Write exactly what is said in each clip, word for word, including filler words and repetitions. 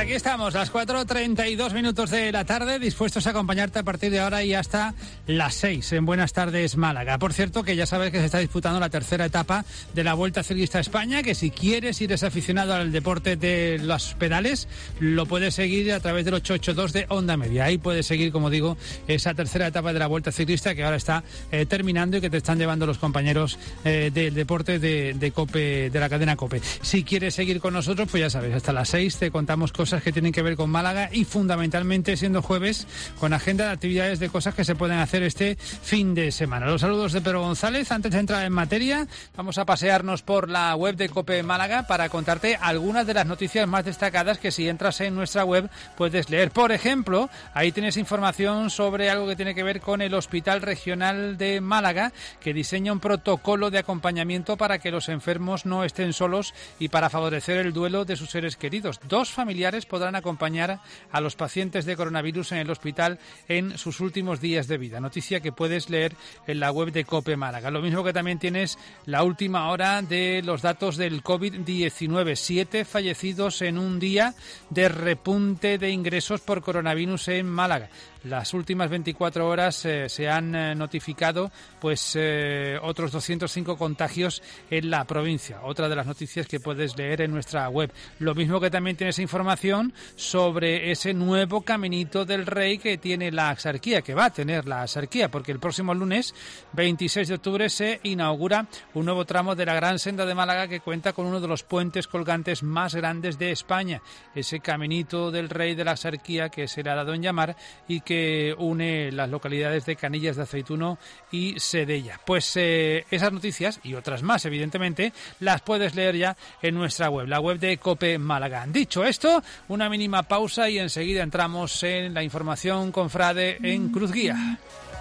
aquí estamos, las cuatro treinta y dos minutos de la tarde, dispuestos a acompañarte a partir de ahora y hasta las seis en Buenas Tardes Málaga. Por cierto, que ya sabes que se está disputando la tercera etapa de la Vuelta Ciclista a España, que si quieres y eres aficionado al deporte de los pedales, lo puedes seguir a través del ochocientos ochenta y dos de Onda Media. Ahí puedes seguir, como digo, esa tercera etapa de la Vuelta Ciclista que ahora está eh, terminando y que te están llevando los compañeros eh, del deporte de, de COPE, de la cadena COPE. Si quieres seguir con nosotros, pues ya sabes, hasta las seis te contamos cosas que tienen que ver con Málaga y fundamentalmente, siendo jueves, con agenda de actividades de cosas que se pueden hacer este fin de semana. Los saludos de Pedro González. Antes de entrar en materia, vamos a pasearnos por la web de COPE Málaga para contarte algunas de las noticias más destacadas que, si entras en nuestra web, puedes leer. Por ejemplo, ahí tienes información sobre algo que tiene que ver con el Hospital Regional de Málaga, que diseña un protocolo de acompañamiento para que los enfermos no estén solos y para favorecer el duelo de sus seres queridos. Dos familiares podrán acompañar a los pacientes de coronavirus en el hospital en sus últimos días de vida. Noticia que puedes leer en la web de COPE Málaga. Lo mismo que también tienes la última hora de los datos del covid diecinueve. Siete fallecidos en un día de repunte de ingresos por coronavirus en Málaga. Las últimas veinticuatro horas eh, se han eh, notificado pues eh, otros doscientos cinco contagios en la provincia. Otra de las noticias que puedes leer en nuestra web. Lo mismo que también tienes información sobre ese nuevo Caminito del Rey que tiene la Axarquía, que va a tener la Axarquía, porque el próximo lunes, veintiséis de octubre, se inaugura un nuevo tramo de la Gran Senda de Málaga que cuenta con uno de los puentes colgantes más grandes de España. Ese Caminito del Rey de la Axarquía que se le ha dado en llamar y que que une las localidades de Canillas de Aceituno y Sedella. Pues eh, esas noticias y otras más, evidentemente, las puedes leer ya en nuestra web, la web de COPE Málaga. Dicho esto, una mínima pausa y enseguida entramos en la información cofrade en Cruz Guía.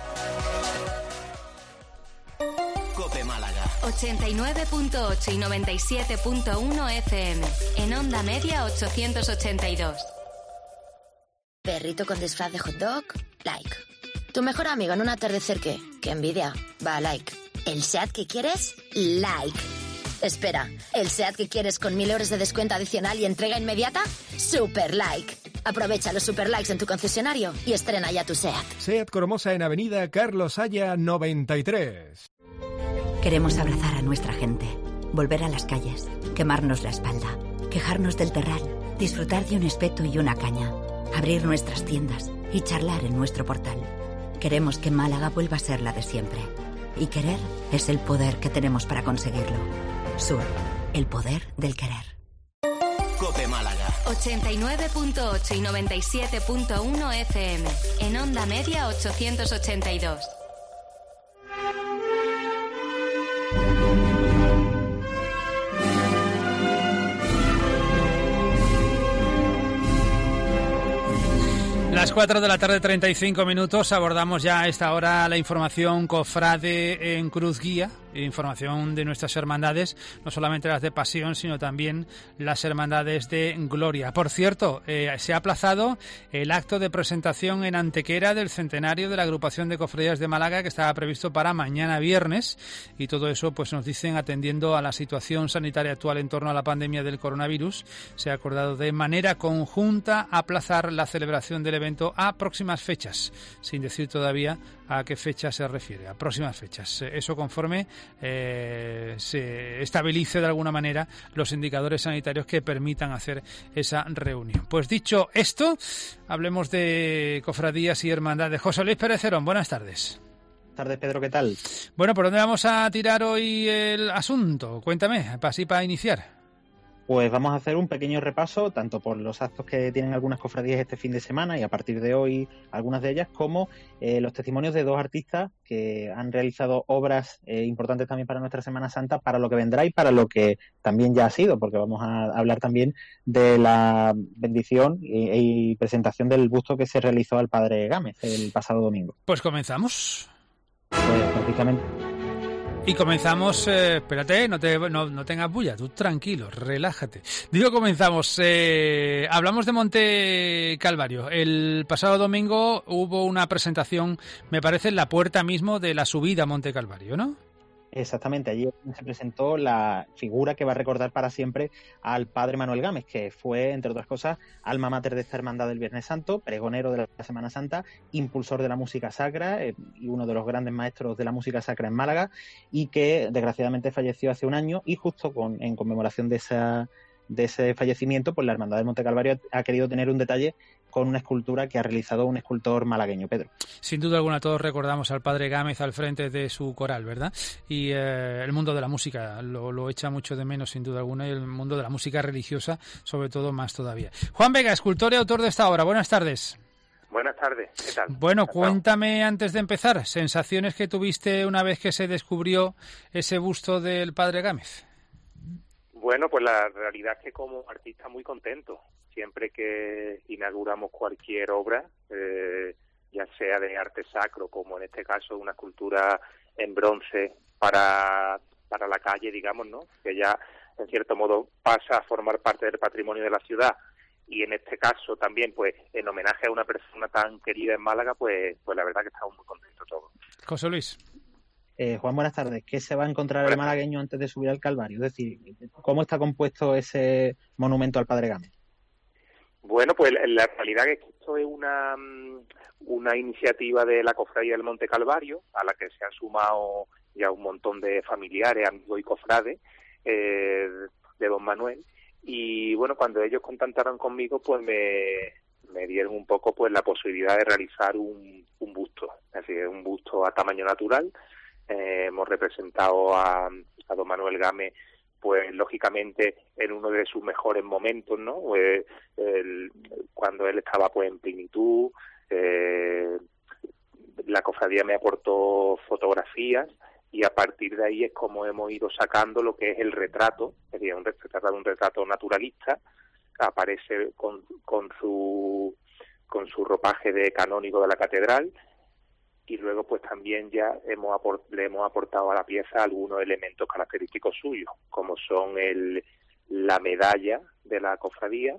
COPE Málaga ochenta y nueve punto ocho y noventa y siete punto uno F M. En Onda Media ochocientos ochenta y dos. Perrito con disfraz de hot dog, like. Tu mejor amigo en un atardecer, ¿qué? ¡Qué envidia! Va, like. ¿El SEAT que quieres? Like. Espera, ¿el SEAT que quieres con mil euros de descuento adicional y entrega inmediata? Super like. Aprovecha los super likes en tu concesionario y estrena ya tu SEAT. SEAT Cormosa en Avenida Carlos Haya noventa y tres. Queremos abrazar a nuestra gente, volver a las calles, quemarnos la espalda, quejarnos del terral, disfrutar de un espeto y una caña, abrir nuestras tiendas y charlar en nuestro portal. Queremos que Málaga vuelva a ser la de siempre. Y querer es el poder que tenemos para conseguirlo. Sur, el poder del querer. COPE Málaga ochenta y nueve punto ocho y noventa y siete punto uno F M. En Onda Media ochocientos ochenta y dos. Las cuatro de la tarde, treinta y cinco minutos, abordamos ya a esta hora la información cofrade en Cruz Guía, información de nuestras hermandades, no solamente las de Pasión, sino también las hermandades de Gloria. Por cierto, eh, se ha aplazado el acto de presentación en Antequera del centenario de la agrupación de cofradías de Málaga, que estaba previsto para mañana viernes, y todo eso pues nos dicen atendiendo a la situación sanitaria actual en torno a la pandemia del coronavirus. Se ha acordado de manera conjunta aplazar la celebración del evento a próximas fechas, sin decir todavía a qué fecha se refiere, a próximas fechas. Eso conforme eh, se estabilice de alguna manera los indicadores sanitarios que permitan hacer esa reunión. Pues dicho esto, hablemos de cofradías y hermandades. José Luis Pérez Cerón, buenas tardes. Buenas tardes, Pedro, ¿qué tal? Bueno, ¿por dónde vamos a tirar hoy el asunto? Cuéntame, así para iniciar. Pues vamos a hacer un pequeño repaso, tanto por los actos que tienen algunas cofradías este fin de semana y a partir de hoy algunas de ellas, como eh, los testimonios de dos artistas que han realizado obras eh, importantes también para nuestra Semana Santa, para lo que vendrá y para lo que también ya ha sido, porque vamos a hablar también de la bendición y, y presentación del busto que se realizó al Padre Gámez el pasado domingo. Pues comenzamos. Pues prácticamente... Y comenzamos, eh, espérate, no, te, no, no tengas bulla, tú tranquilo, relájate. Digo, comenzamos, eh, hablamos de Monte Calvario. El pasado domingo hubo una presentación, me parece, en la puerta mismo de la subida a Monte Calvario, ¿no? Exactamente, allí se presentó la figura que va a recordar para siempre al padre Manuel Gámez, que fue, entre otras cosas, alma mater de esta hermandad del Viernes Santo, pregonero de la Semana Santa, impulsor de la música sacra eh, y uno de los grandes maestros de la música sacra en Málaga, y que desgraciadamente falleció hace un año, y justo con, en conmemoración de esa de ese fallecimiento, pues la Hermandad del Monte Calvario ha querido tener un detalle con una escultura que ha realizado un escultor malagueño, Pedro. Sin duda alguna, todos recordamos al padre Gámez al frente de su coral, ¿verdad? Y eh, el mundo de la música lo, lo echa mucho de menos, sin duda alguna, y el mundo de la música religiosa, sobre todo, más todavía. Juan Vega, escultor y autor de esta obra. Buenas tardes. Buenas tardes, ¿qué tal? Bueno, cuéntame antes de empezar, sensaciones que tuviste una vez que se descubrió ese busto del padre Gámez. Bueno, pues la realidad es que como artista muy contento. Siempre que inauguramos cualquier obra, eh, ya sea de arte sacro, como en este caso una escultura en bronce para, para la calle, digamos, ¿no? Que ya, en cierto modo, pasa a formar parte del patrimonio de la ciudad. Y en este caso también, pues, en homenaje a una persona tan querida en Málaga, pues, pues la verdad que estamos muy contentos todos. José Luis. Eh, Juan, buenas tardes. ¿Qué se va a encontrar el malagueño antes de subir al Calvario? Es decir, ¿cómo está compuesto ese monumento al padre Gámez? Bueno, pues la realidad es que esto es una, una iniciativa de la Cofradía del Monte Calvario, a la que se han sumado ya un montón de familiares, amigos y cofrades eh, de don Manuel. Y bueno, cuando ellos contactaron conmigo, pues me, me dieron un poco pues la posibilidad de realizar un, un busto, es decir, un busto a tamaño natural. Eh, hemos representado a, a don Manuel Gámez, pues lógicamente en uno de sus mejores momentos, ¿no? Pues, el, cuando él estaba pues en plenitud, eh, la cofradía me aportó fotografías y a partir de ahí es como hemos ido sacando lo que es el retrato, es decir, un retrato, un retrato naturalista, aparece con, con su con su ropaje de canónigo de la catedral. Y luego pues también ya hemos aport- le hemos aportado a la pieza algunos elementos característicos suyos, como son el la medalla de la cofradía,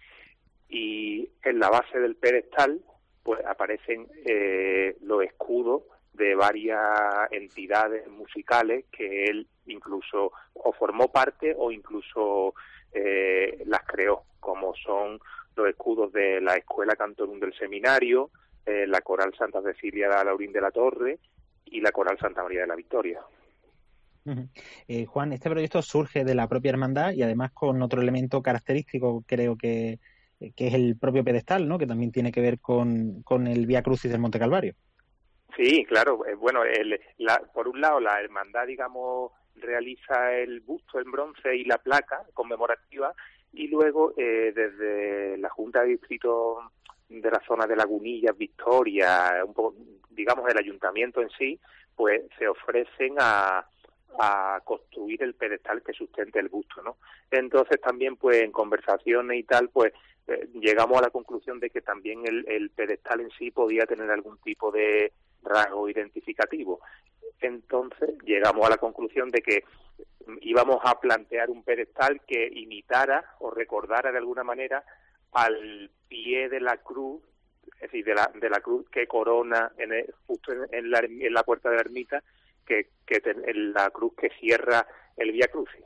y en la base del pedestal pues aparecen eh, los escudos de varias entidades musicales que él incluso o formó parte o incluso eh, las creó, como son los escudos de la Escuela Cantorum del Seminario, Eh, la Coral Santa Cecilia de Laurín de la Torre y la Coral Santa María de la Victoria. Uh-huh. Eh, Juan, este proyecto surge de la propia hermandad y además con otro elemento característico, creo que, que es el propio pedestal, ¿no? Que también tiene que ver con, con el Vía Crucis del Monte Calvario. Sí, claro. Eh, bueno, el, la, por un lado la hermandad, digamos, realiza el busto en bronce y la placa conmemorativa, y luego eh, desde la Junta de Distrito de la zona de Lagunillas, Victoria, un poco, digamos el ayuntamiento en sí, pues se ofrecen a, a construir el pedestal que sustente el busto, ¿no? Entonces también pues en conversaciones y tal, pues eh, llegamos a la conclusión de que también el, el pedestal en sí podía tener algún tipo de rasgo identificativo. Entonces llegamos a la conclusión de que íbamos a plantear un pedestal que imitara o recordara de alguna manera al pie de la cruz, es decir, de la de la cruz que corona en el, justo en, en, la, en la puerta de la ermita, que, que ten, en la cruz que cierra el Vía Crucis.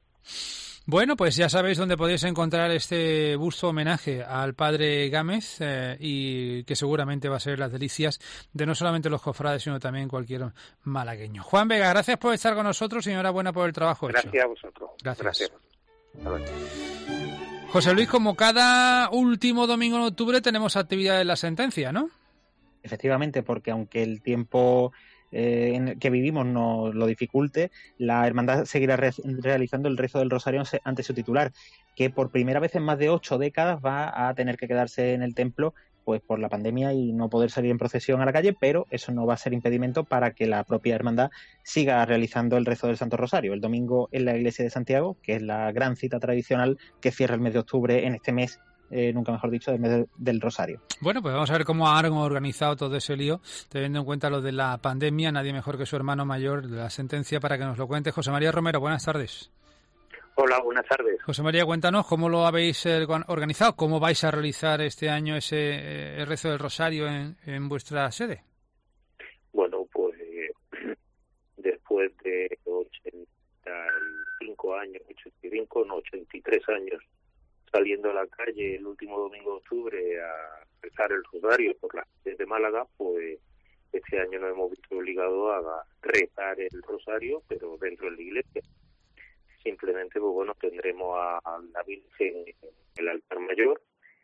Bueno, pues ya sabéis dónde podéis encontrar este busto homenaje al padre Gámez eh, y que seguramente va a ser las delicias de no solamente los cofrades, sino también cualquier malagueño. Juan Vega, gracias por estar con nosotros y enhorabuena por el trabajo hecho. Gracias a vosotros. Gracias. Gracias. José Luis, como cada último domingo de octubre tenemos actividad en la sentencia, ¿no? Efectivamente, porque aunque el tiempo eh, en el que vivimos nos lo dificulte, la hermandad seguirá re- realizando el rezo del Rosario ante su titular, que por primera vez en más de ocho décadas va a tener que quedarse en el templo pues por la pandemia y no poder salir en procesión a la calle, pero eso no va a ser impedimento para que la propia hermandad siga realizando el rezo del Santo Rosario el domingo en la iglesia de Santiago, que es la gran cita tradicional que cierra el mes de octubre en este mes, eh, nunca mejor dicho, del mes del Rosario. Bueno, pues vamos a ver cómo han organizado todo ese lío, teniendo en cuenta lo de la pandemia. Nadie mejor que su hermano mayor de la sentencia para que nos lo cuente. José María Romero, buenas tardes. Hola, buenas tardes. José María, cuéntanos cómo lo habéis eh, organizado, cómo vais a realizar este año ese eh, rezo del Rosario en, en vuestra sede. Bueno, pues eh, después de también con ochenta y tres años, saliendo a la calle el último domingo de octubre a rezar el rosario por las calles de Málaga, pues este año nos hemos visto obligados a rezar el rosario, pero dentro de la iglesia. Simplemente, pues bueno, tendremos a la Virgen en el altar mayor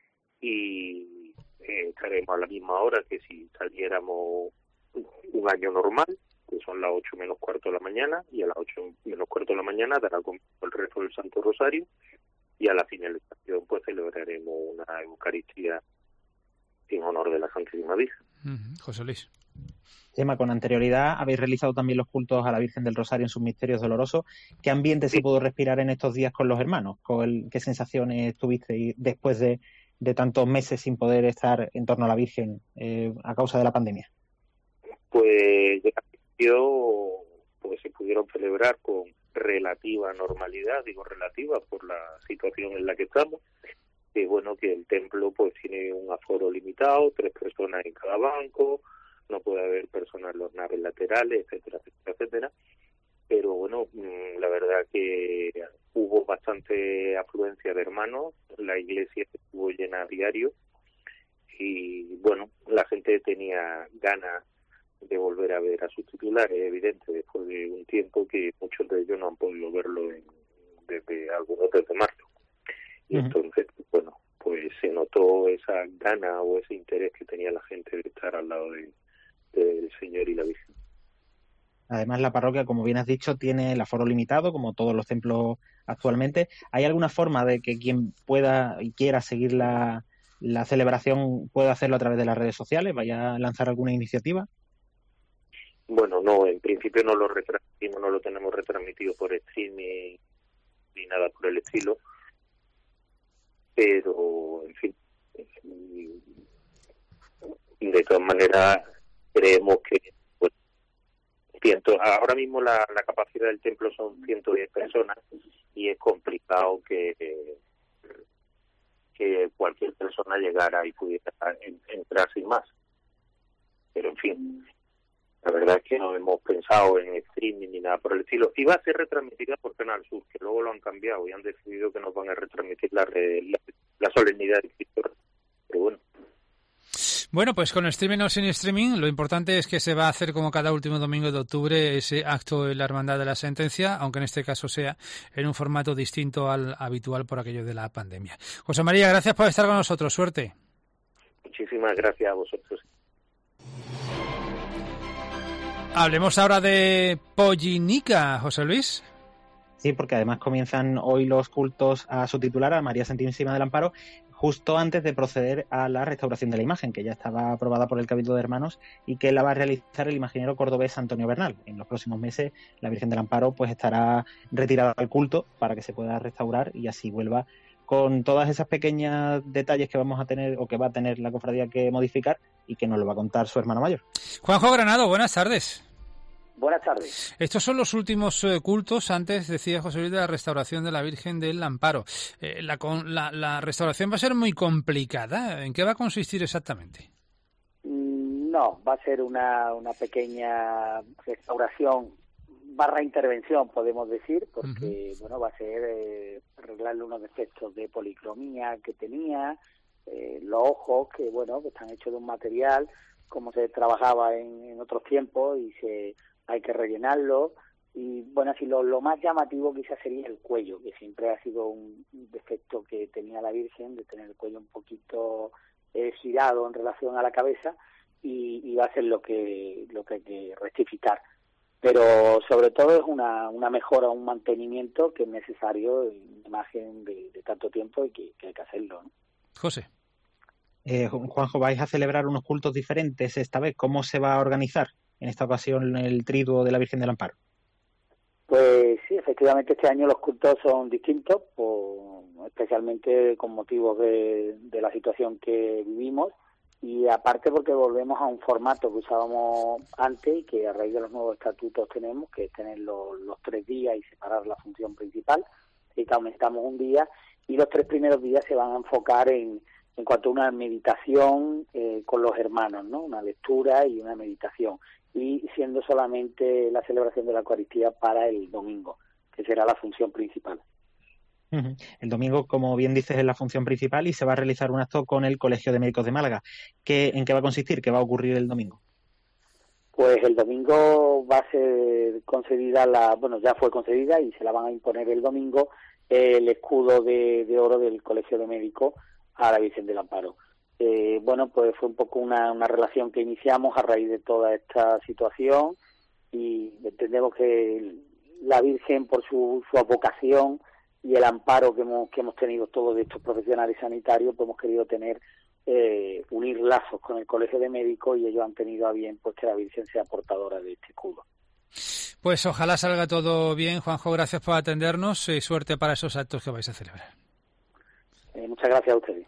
y eh, estaremos a la misma hora que si saliéramos un año normal, que son las ocho menos cuarto de la mañana, y a las ocho menos cuarto de la mañana dará comienzo el rezo del Santo Rosario, y a la finalización pues celebraremos una Eucaristía en honor de la Santísima Virgen. Uh-huh. José Luis. Gemma, con anterioridad habéis realizado también los cultos a la Virgen del Rosario en sus misterios dolorosos. ¿Qué ambiente sí. se pudo respirar en estos días con los hermanos? ¿Con el, ¿Qué sensaciones tuviste después de, de tantos meses sin poder estar en torno a la Virgen eh, a causa de la pandemia? Pues yo, pues se pudieron celebrar con relativa normalidad, digo relativa por la situación en la que estamos. Y bueno, que el templo pues tiene un aforo limitado, tres personas en cada banco, no puede haber personas en los naves laterales, etcétera, etcétera, etcétera. Pero bueno, la verdad que hubo bastante afluencia de hermanos, la iglesia estuvo llena a diario y bueno, la gente tenía ganas de volver a ver a sus titulares, es evidente, después de un tiempo que muchos de ellos no han podido verlo en, desde algunos desde marzo. Y uh-huh. entonces, bueno, pues se notó esa gana o ese interés que tenía la gente de estar al lado de del Señor y la Virgen. Además, la parroquia, como bien has dicho, tiene el aforo limitado, como todos los templos actualmente. ¿Hay alguna forma de que quien pueda y quiera seguir la, la celebración pueda hacerlo a través de las redes sociales? ¿Vaya a lanzar alguna iniciativa? Bueno, no, en principio no lo retransmitimos, no lo tenemos retransmitido por streaming ni nada por el estilo. Pero, en fin, de todas maneras, creemos que pues, ciento, ahora mismo la, la capacidad del templo son ciento diez personas y es complicado que, que cualquier persona llegara y pudiera entrar sin más. Pero, en fin, la verdad es que no hemos pensado en streaming ni nada por el estilo. Iba a ser retransmitida por Canal Sur, que luego lo han cambiado y han decidido que nos van a retransmitir la, la, la solemnidad de Cristo. Pero bueno. Bueno, pues con streaming o sin streaming, lo importante es que se va a hacer como cada último domingo de octubre ese acto en la Hermandad de la Sentencia, aunque en este caso sea en un formato distinto al habitual por aquello de la pandemia. José María, gracias por estar con nosotros. Suerte. Muchísimas gracias a vosotros. Hablemos ahora de Pollinica, José Luis. Sí, porque además comienzan hoy los cultos a su titular, a María Santísima del Amparo, justo antes de proceder a la restauración de la imagen, que ya estaba aprobada por el Cabildo de Hermanos y que la va a realizar el imaginero cordobés Antonio Bernal. En los próximos meses la Virgen del Amparo pues estará retirada del culto para que se pueda restaurar y así vuelva con todas esas pequeños detalles que vamos a tener o que va a tener la cofradía que modificar y que nos lo va a contar su hermano mayor. Juanjo Granado, buenas tardes. Buenas tardes. Estos son los últimos eh, cultos antes, decía José Luis, de la restauración de la Virgen del Amparo. Eh, la, la, ¿La restauración va a ser muy complicada? ¿En qué va a consistir exactamente? No, va a ser una, una pequeña restauración barra intervención, podemos decir, porque uh-huh. bueno, va a ser eh, arreglarle unos defectos de policromía que tenía, eh, los ojos que, bueno, que están hechos de un material como se trabajaba en, en otros tiempos y se hay que rellenarlo y bueno, así lo, lo más llamativo quizás sería el cuello, que siempre ha sido un, un defecto que tenía la Virgen, de tener el cuello un poquito eh, girado en relación a la cabeza y, y va a ser lo que lo que hay que rectificar, pero sobre todo es una, una mejora, un mantenimiento que es necesario en una imagen de, de tanto tiempo y que, que hay que hacerlo, ¿no? José. Eh, Juanjo, vais a celebrar unos cultos diferentes esta vez. ¿Cómo se va a organizar en esta ocasión el triduo de la Virgen del Amparo? Pues sí, efectivamente este año los cultos son distintos, por, especialmente con motivos de, de la situación que vivimos y aparte porque volvemos a un formato que usábamos antes y que a raíz de los nuevos estatutos tenemos, que es tener los, los tres días y separar la función principal, y que aumentamos un día y los tres primeros días se van a enfocar en en cuanto a una meditación eh, con los hermanos, ¿no? Una lectura y una meditación. Y siendo solamente la celebración de la Eucaristía para el domingo, que será la función principal. El domingo, como bien dices, es la función principal y se va a realizar un acto con el Colegio de Médicos de Málaga. ¿Qué, ¿En qué va a consistir? ¿Qué va a ocurrir el domingo? Pues el domingo va a ser concedida la, bueno, ya fue concedida y se la van a imponer el domingo el escudo de, de oro del Colegio de Médicos a la Virgen del Amparo. Eh, bueno, pues fue un poco una, una relación que iniciamos a raíz de toda esta situación y entendemos que la Virgen, por su, su vocación y el amparo que hemos, que hemos tenido todos de estos profesionales sanitarios, pues hemos querido tener Eh, unir lazos con el Colegio de Médicos y ellos han tenido a bien pues que la Virgen sea portadora de este escudo. Pues ojalá salga todo bien, Juanjo, gracias por atendernos y suerte para esos actos que vais a celebrar. Eh, muchas gracias a ustedes.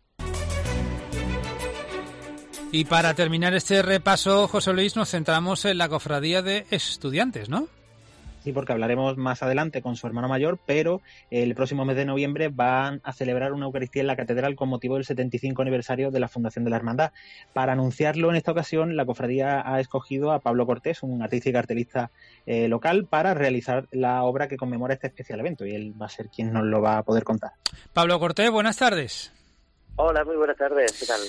Y para terminar este repaso, José Luis, nos centramos en la cofradía de estudiantes, ¿no? Sí, porque hablaremos más adelante con su hermano mayor, pero el próximo mes de noviembre van a celebrar una Eucaristía en la Catedral con motivo del setenta y cinco aniversario de la fundación de la Hermandad. Para anunciarlo en esta ocasión, la cofradía ha escogido a Pablo Cortés, un artista y cartelista eh, local, para realizar la obra que conmemora este especial evento, y él va a ser quien nos lo va a poder contar. Pablo Cortés, buenas tardes. Hola, muy buenas tardes, ¿qué tal?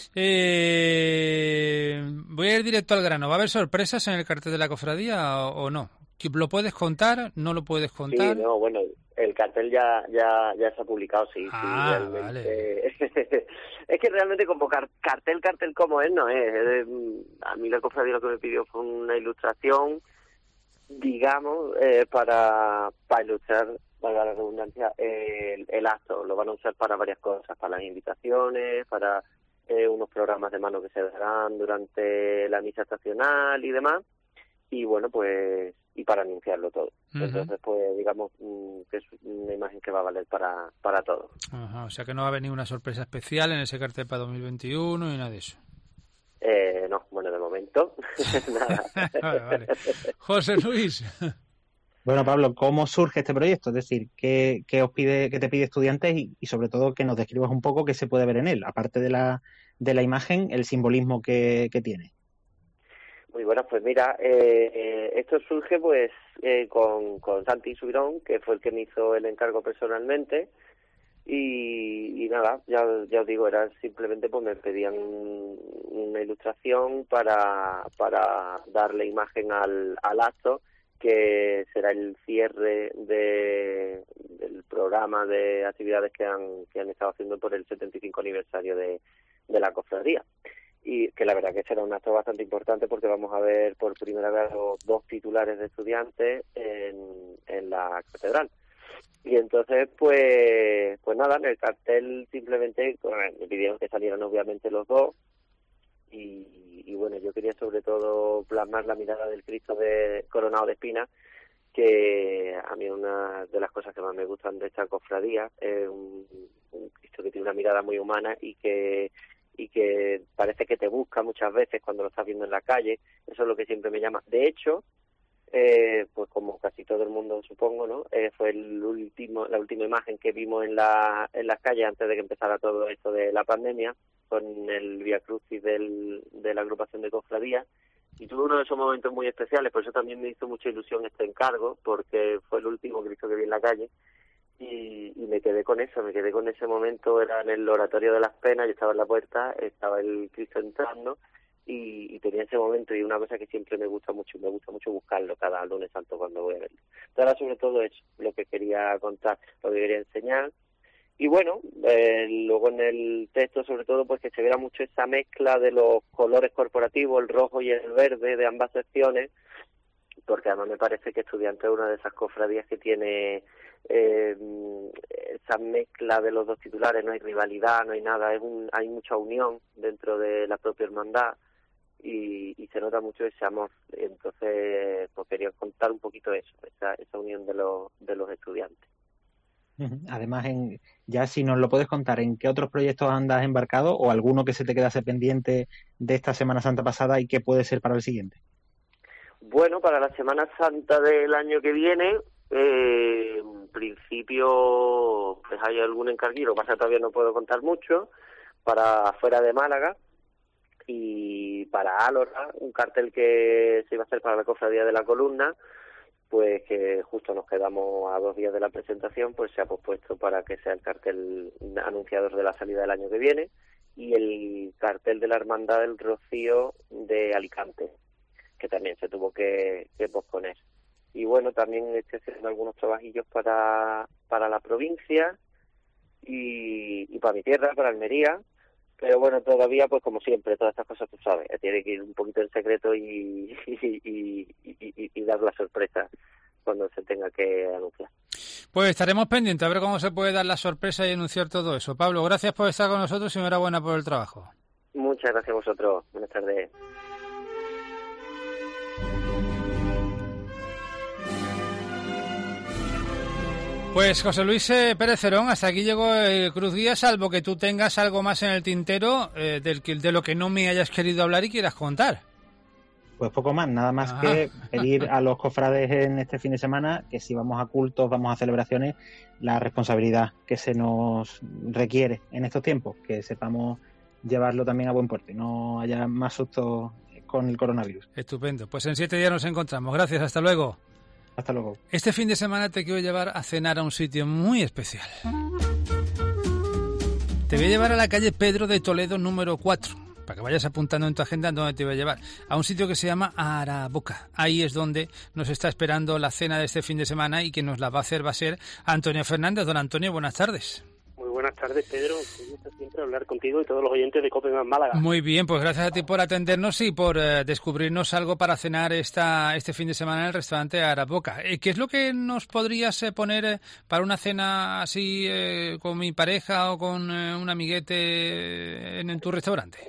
Eh, voy a ir directo al grano. ¿Va a haber sorpresas en el cartel de la cofradía o, o no? ¿Lo puedes contar? ¿No lo puedes contar? Sí, no, bueno, el cartel ya ya ya se ha publicado, sí. Ah, sí, vale. Es que realmente como car- cartel, cartel como es, no es. es de, a mí la cofradía lo que me pidió fue una ilustración, digamos, eh, para, para ilustrar, valga la redundancia, el, el acto. Lo van a usar para varias cosas, para las invitaciones, para eh, unos programas de mano que se darán durante la misa estacional y demás. Y bueno, pues, y para anunciarlo todo. Uh-huh. Entonces, pues, digamos que es una imagen que va a valer para, para todo. Ajá, o sea que no va a haber ninguna sorpresa especial en ese cartel para dos mil veintiuno y nada de eso. Eh, no, bueno, de momento, nada. Vale, vale. José Luis. Bueno, Pablo, ¿cómo surge este proyecto? Es decir, ¿qué, qué os pide, qué te pide Estudiantes y, y sobre todo que nos describas un poco qué se puede ver en él, aparte de la, de la imagen, el simbolismo que, que tiene? Muy bueno, pues mira, eh, eh, esto surge pues eh, con, con Santi Subirón, que fue el que me hizo el encargo personalmente, y, y nada, ya, ya os digo, era simplemente pues me pedían una ilustración para, para darle imagen al, al acto, que será el cierre de, del programa de actividades que han, que han estado haciendo por el setenta y cinco aniversario de, de la cofradía. Y que la verdad que será un acto bastante importante porque vamos a ver por primera vez los dos titulares de Estudiantes en, en la catedral. Y entonces, pues pues nada, en el cartel simplemente bueno, me pidieron que salieran obviamente los dos y, y bueno, yo quería sobre todo plasmar la mirada del Cristo de coronado de espinas, que a mí una de las cosas que más me gustan de esta cofradía es un, un Cristo que tiene una mirada muy humana y que y que parece que te busca muchas veces cuando lo estás viendo en la calle. Eso es lo que siempre me llama. De hecho, eh, pues como casi todo el mundo supongo, ¿no? Eh, fue el último, la última imagen que vimos en la en las calles antes de que empezara todo esto de la pandemia, con el Vía Crucis del, de la agrupación de cofradías. Y tuve uno de esos momentos muy especiales, por eso también me hizo mucha ilusión este encargo, porque fue el último Cristo que vi en la calle. Y, y me quedé con eso, me quedé con ese momento, era en el oratorio de las penas, yo estaba en la puerta, estaba el Cristo entrando y, y tenía ese momento y una cosa que siempre me gusta mucho, me gusta mucho buscarlo cada lunes santo cuando voy a verlo. Entonces era sobre todo eso, lo que quería contar, lo que quería enseñar. Y bueno, eh, luego en el texto sobre todo pues que se viera mucho esa mezcla de los colores corporativos, el rojo y el verde de ambas secciones, porque además me parece que Estudiantes es una de esas cofradías que tiene eh, esa mezcla de los dos titulares, no hay rivalidad, no hay nada, es un, hay mucha unión dentro de la propia hermandad y, y se nota mucho ese amor. Entonces, pues quería contar un poquito eso, esa, esa unión de los, de los estudiantes. Además, en, ya si nos lo puedes contar, ¿en qué otros proyectos andas embarcado o alguno que se te quedase pendiente de esta Semana Santa pasada y qué puede ser para el siguiente? Bueno, para la Semana Santa del año que viene, eh, en principio pues hay algún encarguito, pasa que todavía no puedo contar mucho, para fuera de Málaga y para Álora, un cartel que se iba a hacer para la Cofradía de la Columna, pues que justo nos quedamos a dos días de la presentación, pues se ha pospuesto para que sea el cartel anunciador de la salida del año que viene y el cartel de la Hermandad del Rocío de Alicante, que también se tuvo que, que posponer. Y bueno, también estoy haciendo algunos trabajillos para, para la provincia y, y para mi tierra, para Almería, pero bueno, todavía, pues como siempre, todas estas cosas, tú sabes, tiene que ir un poquito en secreto y, y, y, y, y, y dar la sorpresa cuando se tenga que anunciar. Pues estaremos pendientes a ver cómo se puede dar la sorpresa y anunciar todo eso. Pablo, gracias por estar con nosotros y enhorabuena por el trabajo. Muchas gracias a vosotros. Buenas tardes. Pues José Luis eh, Pérez Cerón, hasta aquí llegó el Cruz Guía, salvo que tú tengas algo más en el tintero eh, del, de lo que no me hayas querido hablar y quieras contar. Pues poco más, nada más Ajá. que pedir a los cofrades en este fin de semana que si vamos a cultos, vamos a celebraciones, la responsabilidad que se nos requiere en estos tiempos, que sepamos llevarlo también a buen puerto y no haya más sustos con el coronavirus. Estupendo, pues en siete días nos encontramos. Gracias, hasta luego. Hasta luego. Este fin de semana te quiero llevar a cenar a un sitio muy especial. Te voy a llevar a la calle Pedro de Toledo número cuatro, para que vayas apuntando en tu agenda dónde te voy a llevar, a un sitio que se llama Araboca. Ahí es donde nos está esperando la cena de este fin de semana y quien nos la va a hacer va a ser Antonio Fernández. Don Antonio, buenas tardes. Muy buenas tardes, Pedro. Me gusta siempre hablar contigo y todos los oyentes de Cope Málaga. Muy bien, pues gracias a ti por atendernos y por eh, descubrirnos algo para cenar esta este fin de semana en el restaurante Araboca. Eh, ¿Qué es lo que nos podrías eh, poner eh, para una cena así eh, con mi pareja o con eh, un amiguete en, en tu restaurante?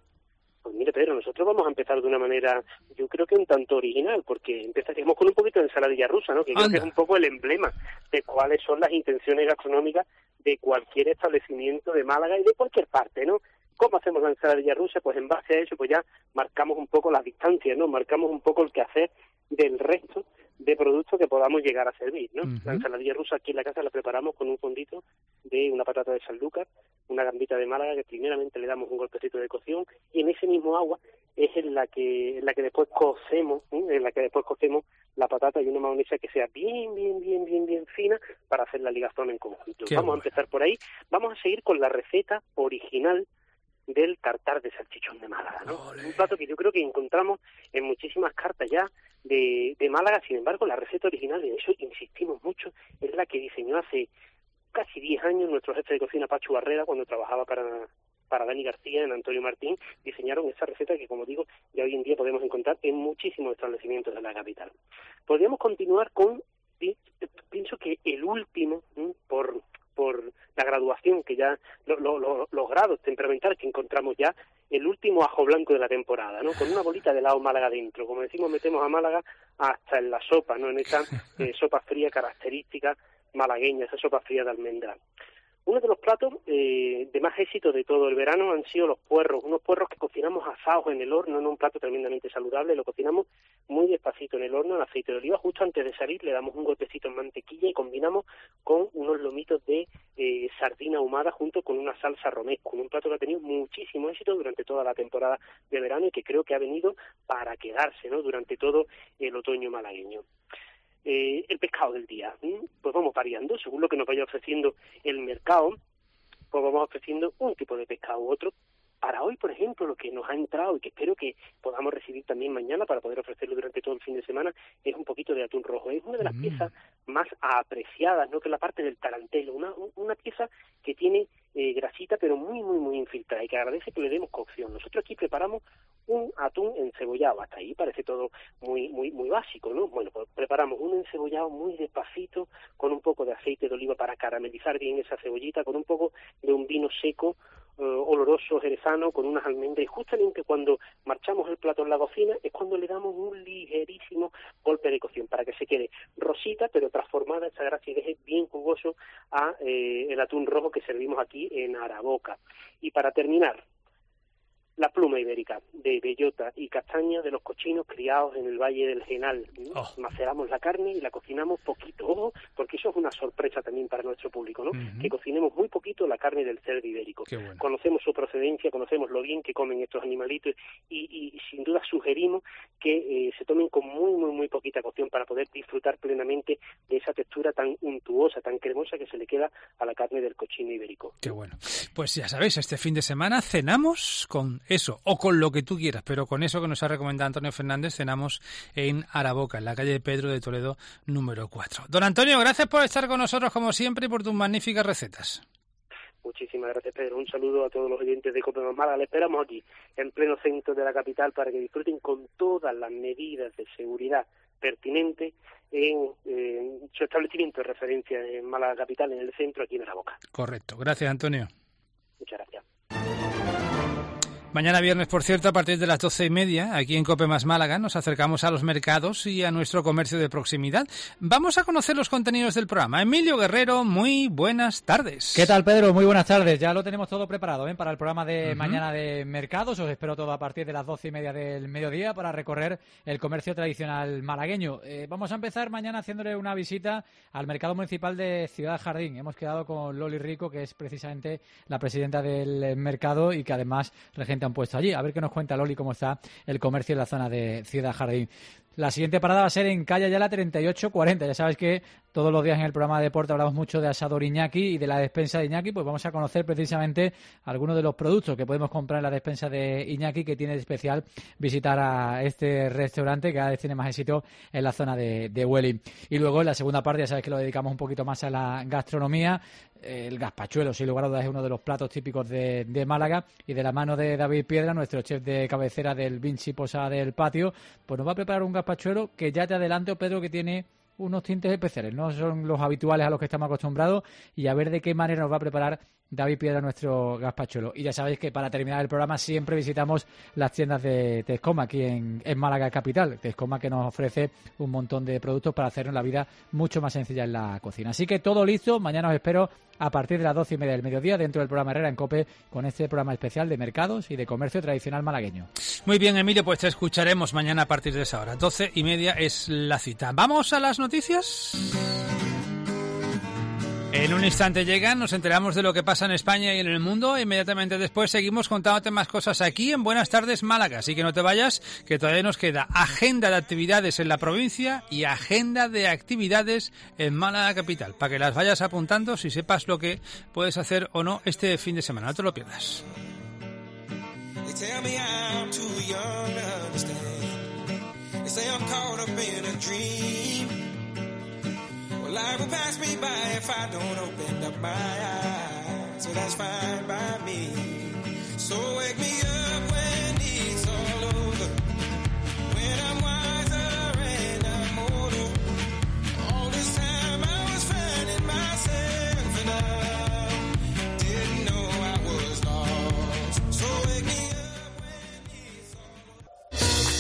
Pues mire, Pedro, nosotros vamos a empezar de una manera, yo creo que un tanto original, porque empezaríamos con un poquito de ensaladilla rusa, ¿no? Que creo que es un poco el emblema de cuáles son las intenciones gastronómicas de cualquier establecimiento de Málaga y de cualquier parte, ¿no? ¿Cómo hacemos la ensaladilla rusa? Pues en base a eso, pues ya marcamos un poco las distancias, ¿no? Marcamos un poco el quehacer del resto de productos que podamos llegar a servir, ¿no? Uh-huh. La ensaladilla rusa aquí en la casa la preparamos con un fondito de una patata de Sanlúcar, una gambita de Málaga que primeramente le damos un golpecito de cocción y en ese mismo agua es en la que en la que después cocemos, ¿eh? en la que después cocemos la patata y una mayonesa que sea bien, bien, bien, bien, bien fina para hacer la ligazón en conjunto. Qué vamos bueno. a empezar por ahí. Vamos a seguir con la receta original del tartar de salchichón de Málaga, ¿no? Olé. Un plato que yo creo que encontramos en muchísimas cartas ya de, de Málaga, sin embargo la receta original, y en eso insistimos mucho, es la que diseñó hace casi diez años nuestro jefe de cocina Pacho Barrera cuando trabajaba para, para Dani García en Antonio Martín. Diseñaron esa receta que, como digo, ya hoy en día podemos encontrar en muchísimos establecimientos de la capital. Podríamos continuar con, pienso que el último, ¿eh? por por la graduación, que ya lo, lo, lo, los grados temperamentales que encontramos ya, el último ajo blanco de la temporada, ¿no? Con una bolita de helado Málaga dentro. Como decimos, metemos a Málaga hasta en la sopa, ¿no? En esa eh, sopa fría característica malagueña, esa sopa fría de almendra. Uno de los platos eh, de más éxito de todo el verano han sido los puerros, unos puerros que cocinamos asados en el horno, en un plato tremendamente saludable, lo cocinamos muy despacito en el horno, en aceite de oliva, justo antes de salir le damos un golpecito en mantequilla y combinamos con unos lomitos de eh, sardina ahumada junto con una salsa romesco, un plato que ha tenido muchísimo éxito durante toda la temporada de verano y que creo que ha venido para quedarse, ¿no? Durante todo el otoño malagueño. Eh, el pescado del día, ¿eh? Pues vamos variando, según lo que nos vaya ofreciendo el mercado, pues vamos ofreciendo un tipo de pescado u otro. Para hoy, por ejemplo, lo que nos ha entrado y que espero que podamos recibir también mañana para poder ofrecerlo durante todo el fin de semana es un poquito de atún rojo. Es una de las mm. piezas más apreciadas, ¿no? Que es la parte del tarantelo, una, una pieza que tiene eh, grasita pero muy, muy, muy infiltrada y que agradece que le demos cocción. Nosotros aquí preparamos un atún encebollado, hasta ahí parece todo muy, muy, muy básico, ¿no? Bueno, pues preparamos un encebollado muy despacito con un poco de aceite de oliva para caramelizar bien esa cebollita, con un poco de un vino seco, Uh, oloroso jerezano con unas almendras y justamente cuando marchamos el plato en la cocina es cuando le damos un ligerísimo golpe de cocción para que se quede rosita pero transformada esa grasa y deje bien jugoso a eh, el atún rojo que servimos aquí en Araboca. Y para terminar, la pluma ibérica de bellota y castaña de los cochinos criados en el Valle del Genal. Oh. Maceramos la carne y la cocinamos poquito, ojo, porque eso es una sorpresa también para nuestro público, ¿no? Uh-huh. Que cocinemos muy poquito la carne del cerdo ibérico. Bueno. Conocemos su procedencia, conocemos lo bien que comen estos animalitos y, y sin duda sugerimos que eh, se tomen con muy, muy, muy poquita cocción para poder disfrutar plenamente de esa textura tan untuosa, tan cremosa que se le queda a la carne del cochino ibérico. Qué bueno. Pues ya sabéis, este fin de semana cenamos con eso, o con lo que tú quieras, pero con eso que nos ha recomendado Antonio Fernández, cenamos en Araboca, en la calle Pedro de Toledo número cuatro. Don Antonio, gracias por estar con nosotros como siempre y por tus magníficas recetas. Muchísimas gracias, Pedro. Un saludo a todos los oyentes de Cope Málaga. Le esperamos aquí, en pleno centro de la capital, para que disfruten con todas las medidas de seguridad pertinentes en, en su establecimiento de referencia en Málaga capital, en el centro, aquí en Araboca. Correcto. Gracias, Antonio. Muchas gracias. Mañana viernes, por cierto, a partir de las doce y media, aquí en Cope Más Málaga, nos acercamos a los mercados y a nuestro comercio de proximidad. Vamos a conocer los contenidos del programa. Emilio Guerrero, muy buenas tardes. ¿Qué tal, Pedro? Muy buenas tardes. Ya lo tenemos todo preparado, ¿eh? Para el programa de uh-huh. mañana de mercados. Os espero todo a partir de las doce y media del mediodía para recorrer el comercio tradicional malagueño. Eh, vamos a empezar mañana haciéndole una visita al mercado municipal de Ciudad Jardín. Hemos quedado con Loli Rico, que es precisamente la presidenta del mercado y que además regenta han puesto allí. A ver qué nos cuenta Loli cómo está el comercio en la zona de Ciudad Jardín. La siguiente parada va a ser en calle Ayala treinta y ocho cuarenta. Ya sabes que todos los días en el programa de deporte hablamos mucho de Asador Iñaki y de la despensa de Iñaki, pues vamos a conocer precisamente algunos de los productos que podemos comprar en la despensa de Iñaki, que tiene de especial visitar a este restaurante que cada vez tiene más éxito en la zona de, de Huelin. Y luego en la segunda parte ya sabes que lo dedicamos un poquito más a la gastronomía. El gazpachuelo, sin lugar a dudas, es uno de los platos típicos de, de Málaga, y de la mano de David Piedra, nuestro chef de cabecera del Vinci Posada del Patio, pues nos va a preparar un gazpachuelo que ya te adelanto, Pedro, que tiene unos tintes especiales, no son los habituales a los que estamos acostumbrados, y a ver de qué manera nos va a preparar David Piedra nuestro gazpachuelo. Y ya sabéis que para terminar el programa siempre visitamos las tiendas de Tescoma aquí en, en Málaga capital. Tescoma, que nos ofrece un montón de productos para hacernos la vida mucho más sencilla en la cocina. Así que todo listo, mañana os espero a partir de las doce y media del mediodía dentro del programa Herrera en COPE, con este programa especial de mercados y de comercio tradicional malagueño. Muy bien, Emilio, pues te escucharemos mañana a partir de esa hora. doce y media es la cita. ¿Vamos a las noticias? En un instante llegan, nos enteramos de lo que pasa en España y en el mundo. Inmediatamente después seguimos contándote más cosas aquí en Buenas Tardes Málaga. Así que no te vayas, que todavía nos queda agenda de actividades en la provincia y agenda de actividades en Málaga capital, para que las vayas apuntando si sepas lo que puedes hacer o no este fin de semana. No te lo pierdas. Life will pass me by if I don't open up my eyes. So that's fine by me. So wake me up when it's all over, when I'm wiser and I'm older. All this time I was finding myself and I didn't know I was lost. So wake me up when it's all over.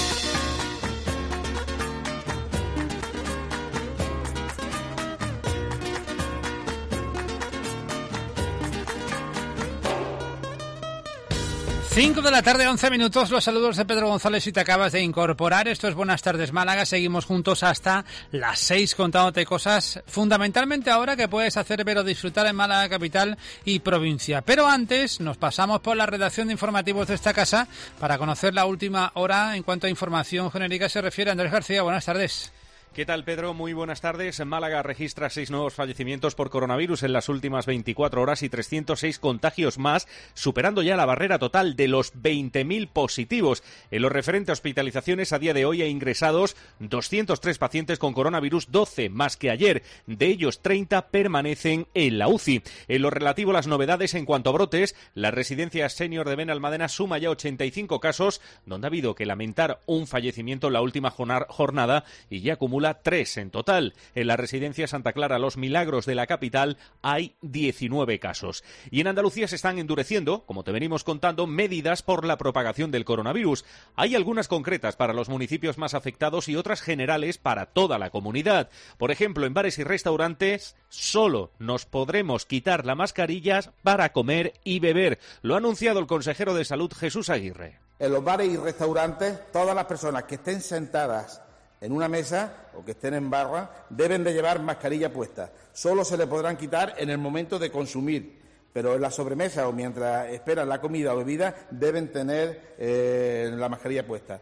cinco de la tarde, once minutos, los saludos de Pedro González si te acabas de incorporar. Esto es Buenas Tardes Málaga, seguimos juntos hasta las seis contándote cosas fundamentalmente ahora que puedes hacer ver o disfrutar en Málaga capital y provincia. Pero antes nos pasamos por la redacción de informativos de esta casa para conocer la última hora en cuanto a información genérica se refiere. Andrés García, buenas tardes. ¿Qué tal, Pedro? Muy buenas tardes. Málaga registra seis nuevos fallecimientos por coronavirus en las últimas veinticuatro horas y trescientos seis contagios más, superando ya la barrera total de los veinte mil positivos. En lo referente a hospitalizaciones, a día de hoy hay ingresados doscientos tres pacientes con coronavirus, doce más que ayer. De ellos, treinta permanecen en la U C I. En lo relativo a las novedades en cuanto a brotes, la residencia senior de Benalmádena suma ya ochenta y cinco casos, donde ha habido que lamentar un fallecimiento en la última jornada y ya acumula acumula tres en total. En la residencia Santa Clara Los Milagros de la capital hay diecinueve casos. Y en Andalucía se están endureciendo, como te venimos contando, medidas por la propagación del coronavirus. Hay algunas concretas para los municipios más afectados y otras generales para toda la comunidad. Por ejemplo, en bares y restaurantes solo nos podremos quitar las mascarillas para comer y beber. Lo ha anunciado el consejero de Salud, Jesús Aguirre. En los bares y restaurantes, todas las personas que estén sentadas en una mesa o que estén en barra deben de llevar mascarilla puesta. Solo se le podrán quitar en el momento de consumir, pero en la sobremesa o mientras esperan la comida o bebida deben tener eh, la mascarilla puesta.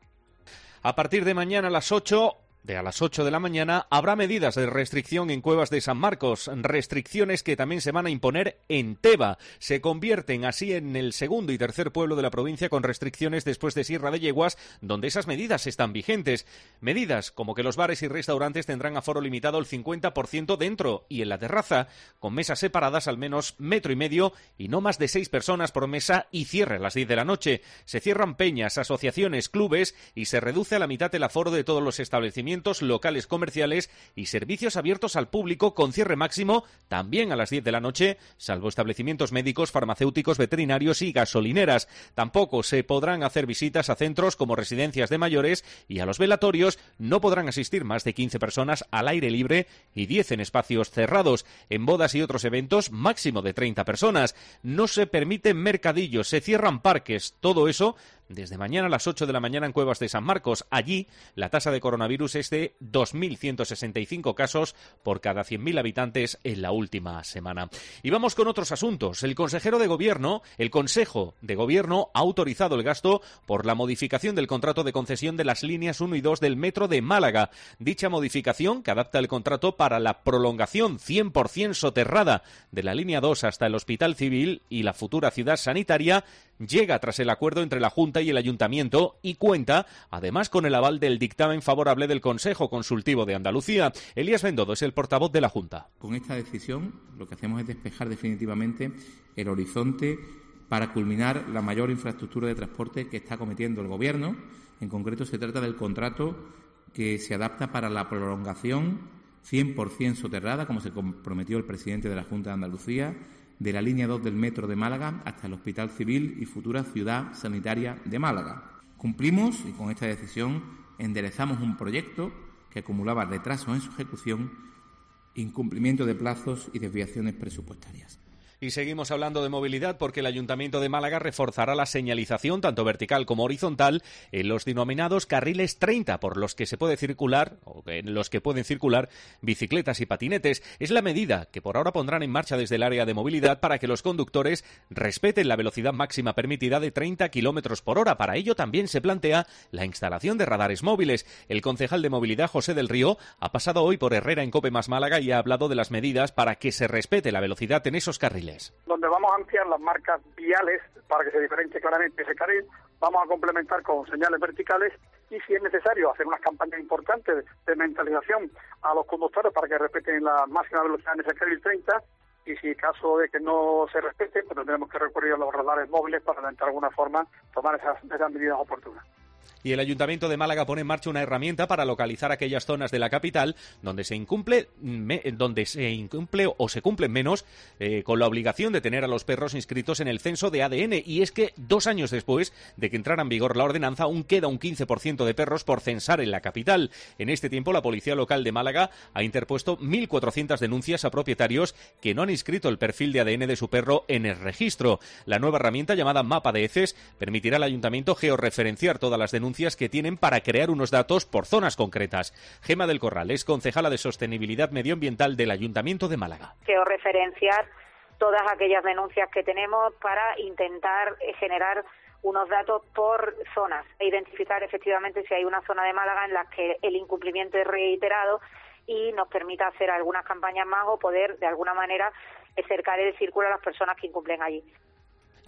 A partir de mañana a las ocho... De a las ocho de la mañana habrá medidas de restricción en Cuevas de San Marcos, restricciones que también se van a imponer en Teba. Se convierten así en el segundo y tercer pueblo de la provincia con restricciones después de Sierra de Yeguas, donde esas medidas están vigentes. Medidas como que los bares y restaurantes tendrán aforo limitado al cincuenta por ciento dentro y en la terraza, con mesas separadas al menos metro y medio y no más de seis personas por mesa y cierre a las diez de la noche. Se cierran peñas, asociaciones, clubes y se reduce a la mitad el aforo de todos los establecimientos locales comerciales y servicios abiertos al público con cierre máximo también a las diez de la noche, salvo establecimientos médicos, farmacéuticos, veterinarios y gasolineras. Tampoco se podrán hacer visitas a centros como residencias de mayores y a los velatorios no podrán asistir más de quince personas al aire libre y diez en espacios cerrados. En bodas y otros eventos, máximo de treinta personas. No se permiten mercadillos, se cierran parques. Todo eso desde mañana a las ocho de la mañana en Cuevas de San Marcos. Allí, la tasa de coronavirus es de dos mil ciento sesenta y cinco casos por cada cien mil habitantes en la última semana. Y vamos con otros asuntos. El consejero de Gobierno, el Consejo de Gobierno ha autorizado el gasto por la modificación del contrato de concesión de las líneas uno y dos del Metro de Málaga. Dicha modificación, que adapta el contrato para la prolongación cien por ciento soterrada de la línea dos hasta el Hospital Civil y la futura ciudad sanitaria, llega tras el acuerdo entre la Junta y el Ayuntamiento y cuenta, además, con el aval del dictamen favorable del Consejo Consultivo de Andalucía. Elías Bendodo es el portavoz de la Junta. Con esta decisión lo que hacemos es despejar definitivamente el horizonte para culminar la mayor infraestructura de transporte que está cometiendo el Gobierno. En concreto, se trata del contrato que se adapta para la prolongación cien por ciento soterrada, como se comprometió el presidente de la Junta de Andalucía, de la línea dos del Metro de Málaga hasta el Hospital Civil y futura ciudad sanitaria de Málaga. Cumplimos y con esta decisión enderezamos un proyecto que acumulaba retrasos en su ejecución, incumplimiento de plazos y desviaciones presupuestarias. Y seguimos hablando de movilidad porque el Ayuntamiento de Málaga reforzará la señalización, tanto vertical como horizontal, en los denominados carriles treinta, por los que se puede circular, o en los que pueden circular bicicletas y patinetes. Es la medida que por ahora pondrán en marcha desde el área de movilidad para que los conductores respeten la velocidad máxima permitida de treinta kilómetros por hora. Para ello también se plantea la instalación de radares móviles. El concejal de movilidad, José del Río, ha pasado hoy por Herrera en Cope Más Málaga y ha hablado de las medidas para que se respete la velocidad en esos carriles. Donde vamos a ampliar las marcas viales para que se diferencie claramente ese carril, vamos a complementar con señales verticales y, si es necesario, hacer unas campañas importantes de mentalización a los conductores para que respeten la máxima velocidad en ese carril treinta, y si en caso de que no se respete, pues tendremos que recurrir a los radares móviles para, de alguna forma, tomar esas, esas medidas oportunas. Y el Ayuntamiento de Málaga pone en marcha una herramienta para localizar aquellas zonas de la capital donde se incumple, me, donde se incumple o se cumplen menos eh, con la obligación de tener a los perros inscritos en el censo de A D N. Y es que dos años después de que entrara en vigor la ordenanza, aún queda un quince por ciento de perros por censar en la capital. En este tiempo, la Policía Local de Málaga ha interpuesto mil cuatrocientas denuncias a propietarios que no han inscrito el perfil de A D N de su perro en el registro. La nueva herramienta, llamada Mapa de Heces, permitirá al Ayuntamiento georreferenciar todas las denuncias que tienen para crear unos datos por zonas concretas. Gema del Corral es concejala de Sostenibilidad Medioambiental del Ayuntamiento de Málaga. Georreferenciar todas aquellas denuncias que tenemos para intentar generar unos datos por zonas e identificar efectivamente si hay una zona de Málaga en la que el incumplimiento es reiterado y nos permita hacer algunas campañas más o poder de alguna manera cercar el círculo a las personas que incumplen allí.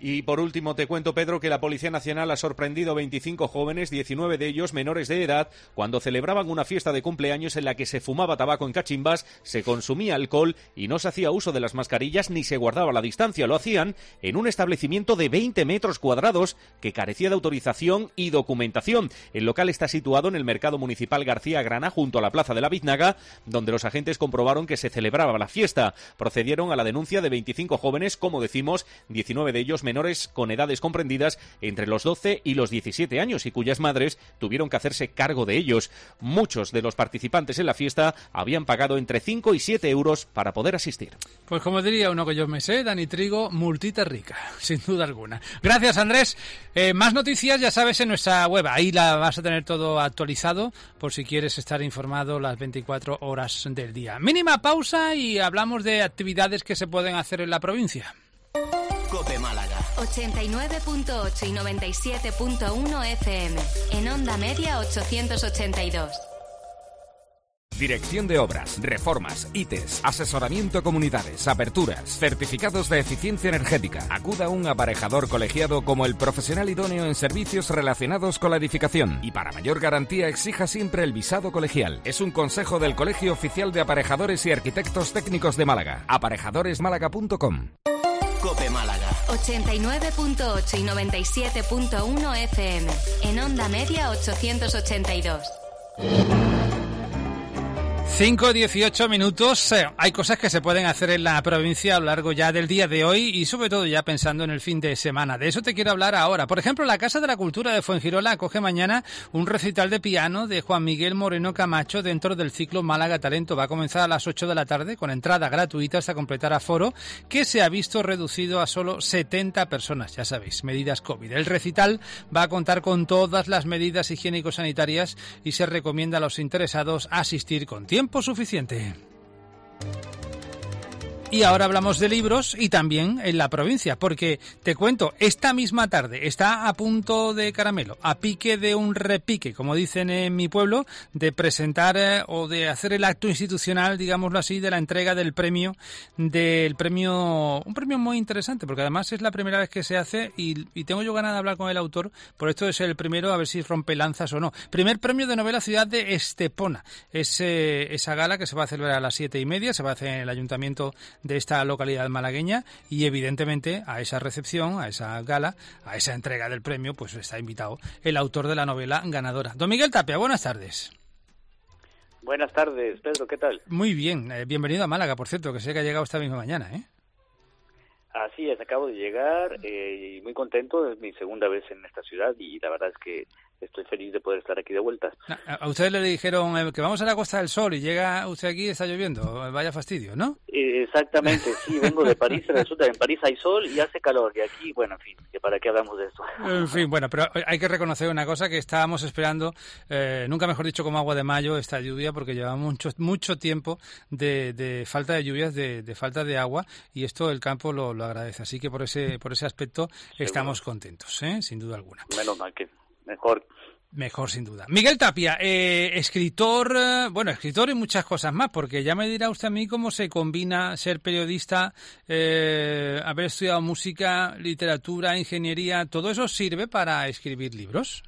Y por último te cuento, Pedro, que la Policía Nacional ha sorprendido veinticinco jóvenes, diecinueve de ellos menores de edad, cuando celebraban una fiesta de cumpleaños en la que se fumaba tabaco en cachimbas, se consumía alcohol y no se hacía uso de las mascarillas ni se guardaba la distancia. Lo hacían en un establecimiento de veinte metros cuadrados que carecía de autorización y documentación. El local está situado en el Mercado Municipal García Grana, junto a la Plaza de la Biznaga, donde los agentes comprobaron que se celebraba la fiesta. Procedieron a la denuncia de veinticinco jóvenes, como decimos, diecinueve de ellos menores con edades comprendidas entre los doce y los diecisiete años y cuyas madres tuvieron que hacerse cargo de ellos. Muchos de los participantes en la fiesta habían pagado entre cinco y siete euros para poder asistir. Pues como diría uno que yo me sé, Dani Trigo, multita rica, sin duda alguna. Gracias, Andrés. Eh, más noticias, ya sabes, en nuestra web. Ahí la vas a tener todo actualizado por si quieres estar informado las veinticuatro horas del día. Mínima pausa y hablamos de actividades que se pueden hacer en la provincia. Cope Málaga. ochenta y nueve punto ocho y noventa y siete punto uno F M. En onda media ochocientos ochenta y dos. Dirección de Obras, Reformas, I T E S, asesoramiento a comunidades, aperturas, certificados de eficiencia energética. Acuda a un aparejador colegiado como el profesional idóneo en servicios relacionados con la edificación. Y para mayor garantía exija siempre el visado colegial. Es un consejo del Colegio Oficial de Aparejadores y Arquitectos Técnicos de Málaga. aparejadores málaga punto com. Cope Málaga. ochenta y nueve punto ocho y noventa y siete punto uno F M. En onda media ochocientos ochenta y dos. cinco dieciocho minutos. Eh, hay cosas que se pueden hacer en la provincia a lo largo ya del día de hoy y sobre todo ya pensando en el fin de semana. De eso te quiero hablar ahora. Por ejemplo, la Casa de la Cultura de Fuengirola acoge mañana un recital de piano de Juan Miguel Moreno Camacho dentro del ciclo Málaga Talento. Va a comenzar a las ocho de la tarde con entrada gratuita hasta completar aforo, que se ha visto reducido a solo setenta personas. Ya sabéis, medidas COVID. El recital va a contar con todas las medidas higiénico-sanitarias y se recomienda a los interesados asistir con tiempo suficiente. Y ahora hablamos de libros y también en la provincia, porque te cuento, esta misma tarde está a punto de caramelo, a pique de un repique, como dicen en mi pueblo, de presentar eh, o de hacer el acto institucional, digámoslo así, de la entrega del premio, del premio, un premio muy interesante, porque además es la primera vez que se hace y, y tengo yo ganas de hablar con el autor, por esto es el primero, a ver si rompe lanzas o no. Primer premio de novela Ciudad de Estepona, es eh, esa gala que se va a celebrar a las siete y media, se va a hacer en el ayuntamiento de esta localidad malagueña y evidentemente a esa recepción, a esa gala, a esa entrega del premio, pues está invitado el autor de la novela ganadora. Don Miguel Tapia, buenas tardes. Buenas tardes, Pedro, ¿qué tal? Muy bien, eh, bienvenido a Málaga, por cierto, que sé que ha llegado esta misma mañana, ¿eh? Así es, acabo de llegar eh, y muy contento, es mi segunda vez en esta ciudad y la verdad es que estoy feliz de poder estar aquí de vuelta. A, a ustedes le dijeron eh, que vamos a la Costa del Sol y llega usted aquí y está lloviendo, vaya fastidio, ¿no? Eh, exactamente, sí, vengo de París, resulta que en París hay sol y hace calor y aquí, bueno, en fin, que ¿para qué hablamos de esto? En fin, bueno, pero hay que reconocer una cosa, que estábamos esperando, eh, nunca mejor dicho como agua de mayo, esta lluvia, porque llevamos mucho mucho tiempo de, de falta de lluvias, de, de falta de agua y esto el campo lo, lo agradece, así que por ese por ese aspecto Seguro. Estamos contentos, ¿eh? Sin duda alguna. Menos mal que mejor. Mejor, sin duda. Miguel Tapia, eh, escritor, eh, bueno, escritor y muchas cosas más, porque ya me dirá usted a mí cómo se combina ser periodista, eh, haber estudiado música, literatura, ingeniería, ¿todo eso sirve para escribir libros?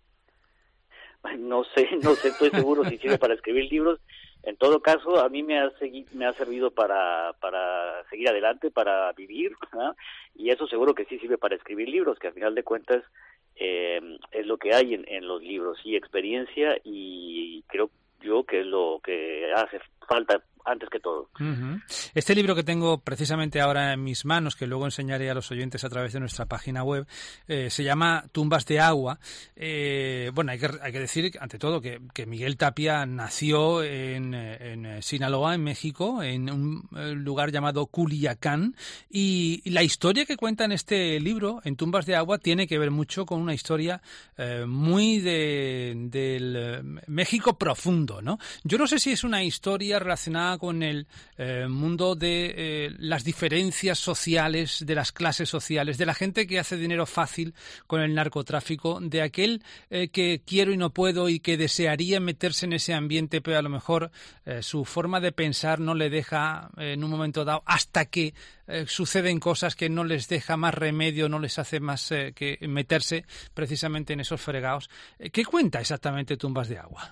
No sé, no sé, estoy seguro si sirve para escribir libros. En todo caso, a mí me ha, segui- me ha servido para, para seguir adelante, para vivir, ¿no? Y eso seguro que sí sirve para escribir libros, que al final de cuentas eh, es lo que hay en, en los libros, y experiencia, y creo yo que es lo que hace falta antes que todo. Uh-huh. Este libro que tengo precisamente ahora en mis manos, que luego enseñaré a los oyentes a través de nuestra página web, eh, se llama Tumbas de Agua. Eh, bueno, hay que, hay que decir, ante todo, que, que Miguel Tapia nació en, en Sinaloa, en México, en un lugar llamado Culiacán, y, y la historia que cuenta en este libro, en Tumbas de Agua, tiene que ver mucho con una historia eh, muy de, del México profundo, ¿no? Yo no sé si es una historia relacionada con el eh, mundo de eh, las diferencias sociales, de las clases sociales, de la gente que hace dinero fácil con el narcotráfico, de aquel eh, que quiero y no puedo y que desearía meterse en ese ambiente, pero a lo mejor eh, su forma de pensar no le deja eh, en un momento dado, hasta que eh, suceden cosas que no les deja más remedio, no les hace más eh, que meterse precisamente en esos fregados. ¿Qué cuenta exactamente Tumbas de Agua?